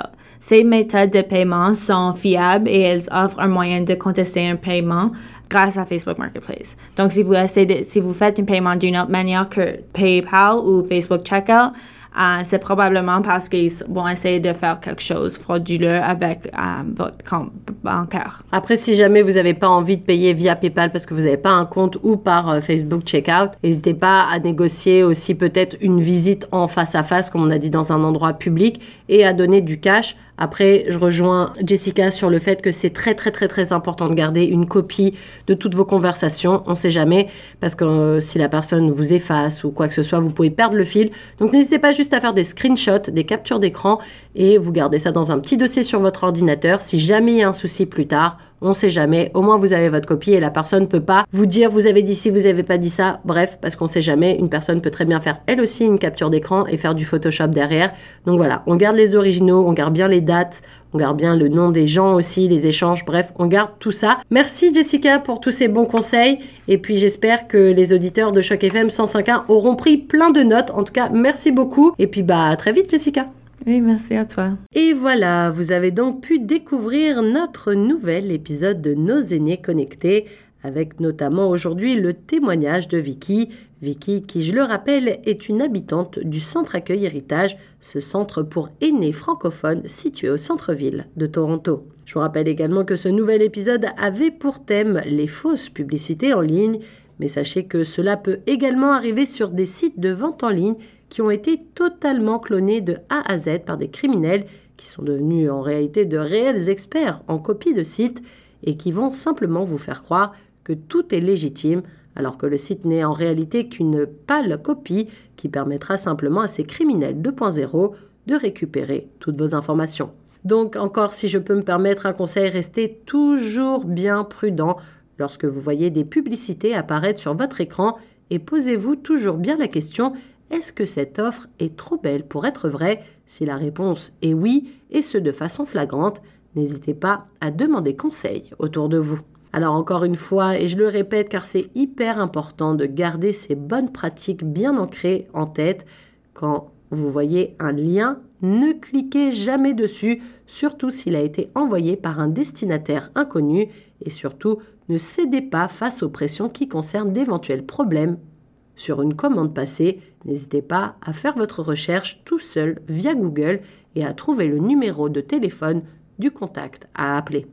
Ces méthodes de paiement sont fiables et elles offrent un moyen de contester un paiement grâce à Facebook Marketplace. Donc, si vous essayez de, si vous faites un paiement d'une autre manière que PayPal ou Facebook Checkout, Uh, c'est probablement parce qu'ils vont essayer de faire quelque chose frauduleux avec uh, votre compte bancaire. Après, si jamais vous n'avez pas envie de payer via PayPal parce que vous n'avez pas un compte ou par euh, Facebook Checkout, n'hésitez pas à négocier aussi peut-être une visite en face à face, comme on a dit, dans un endroit public et à donner du cash. Après, je rejoins Jessica sur le fait que c'est très, très, très, très important de garder une copie de toutes vos conversations. On ne sait jamais, parce que euh, si la personne vous efface ou quoi que ce soit, vous pouvez perdre le fil. Donc, n'hésitez pas juste à faire des screenshots, des captures d'écran et vous gardez ça dans un petit dossier sur votre ordinateur. Si jamais il y a un souci plus tard, on ne sait jamais. Au moins, vous avez votre copie et la personne ne peut pas vous dire « vous avez dit ci, vous n'avez pas dit ça ». Bref, parce qu'on ne sait jamais, une personne peut très bien faire elle aussi une capture d'écran et faire du Photoshop derrière. Donc voilà, on garde les originaux, on garde bien les dates, on garde bien le nom des gens aussi, les échanges. Bref, on garde tout ça. Merci Jessica pour tous ces bons conseils. Et puis j'espère que les auditeurs de Choc F M cent cinq point un auront pris plein de notes. En tout cas, merci beaucoup. Et puis bah à très vite Jessica. Oui, merci à toi. Et voilà, vous avez donc pu découvrir notre nouvel épisode de Nos aînés connectés, avec notamment aujourd'hui le témoignage de Vicky. Vicky, qui je le rappelle, est une habitante du Centre Accueil Héritage, ce centre pour aînés francophones situé au centre-ville de Toronto. Je vous rappelle également que ce nouvel épisode avait pour thème les fausses publicités en ligne, mais sachez que cela peut également arriver sur des sites de vente en ligne qui ont été totalement clonés de A à Z par des criminels qui sont devenus en réalité de réels experts en copie de sites et qui vont simplement vous faire croire que tout est légitime alors que le site n'est en réalité qu'une pâle copie qui permettra simplement à ces criminels deux point zéro de récupérer toutes vos informations. Donc encore, si je peux me permettre un conseil, restez toujours bien prudent lorsque vous voyez des publicités apparaître sur votre écran et posez-vous toujours bien la question: est-ce que cette offre est trop belle pour être vraie? Si la réponse est oui, et ce de façon flagrante, n'hésitez pas à demander conseil autour de vous. Alors encore une fois, et je le répète car c'est hyper important de garder ces bonnes pratiques bien ancrées en tête. Quand vous voyez un lien, ne cliquez jamais dessus, surtout s'il a été envoyé par un destinataire inconnu, et surtout ne cédez pas face aux pressions qui concernent d'éventuels problèmes sur une commande passée. N'hésitez pas à faire votre recherche tout seul via Google et à trouver le numéro de téléphone du contact à appeler.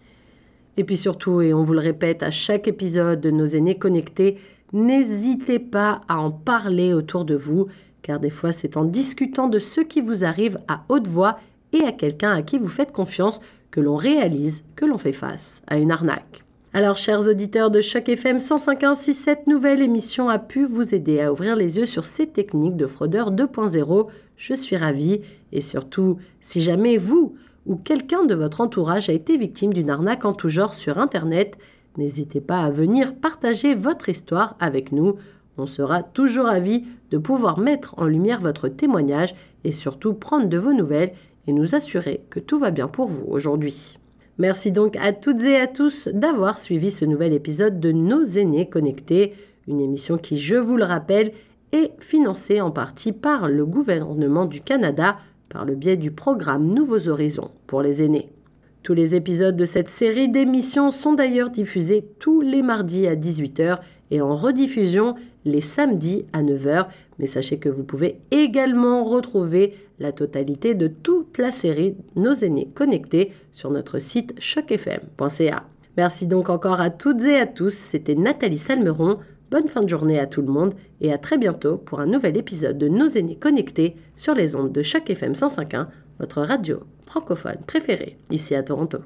Et puis surtout, et on vous le répète à chaque épisode de Nos aînés connectés, n'hésitez pas à en parler autour de vous, car des fois c'est en discutant de ce qui vous arrive à haute voix et à quelqu'un à qui vous faites confiance que l'on réalise que l'on fait face à une arnaque. Alors, chers auditeurs de Choc F M cent cinq point un, si cette nouvelle émission a pu vous aider à ouvrir les yeux sur ces techniques de fraudeurs deux point zéro, je suis ravie. Et surtout, si jamais vous ou quelqu'un de votre entourage a été victime d'une arnaque en tout genre sur Internet, n'hésitez pas à venir partager votre histoire avec nous. On sera toujours ravis de pouvoir mettre en lumière votre témoignage et surtout prendre de vos nouvelles et nous assurer que tout va bien pour vous aujourd'hui. Merci donc à toutes et à tous d'avoir suivi ce nouvel épisode de Nos aînés connectés, une émission qui, je vous le rappelle, est financée en partie par le gouvernement du Canada par le biais du programme Nouveaux Horizons pour les aînés. Tous les épisodes de cette série d'émissions sont d'ailleurs diffusés tous les mardis à dix-huit heures et en rediffusion les samedis à neuf heures. Mais sachez que vous pouvez également retrouver la totalité de toute la série Nos aînés connectés sur notre site choc f m point c a. Merci donc encore à toutes et à tous. C'était Nathalie Salmeron. Bonne fin de journée à tout le monde et à très bientôt pour un nouvel épisode de Nos aînés connectés sur les ondes de Choc F M cent cinq point un, votre radio francophone préférée ici à Toronto.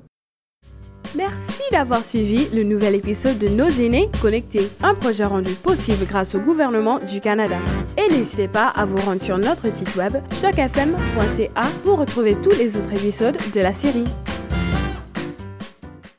Merci d'avoir suivi le nouvel épisode de Nos aînés connectés, un projet rendu possible grâce au gouvernement du Canada. Et n'hésitez pas à vous rendre sur notre site web choc f m point c a pour retrouver tous les autres épisodes de la série.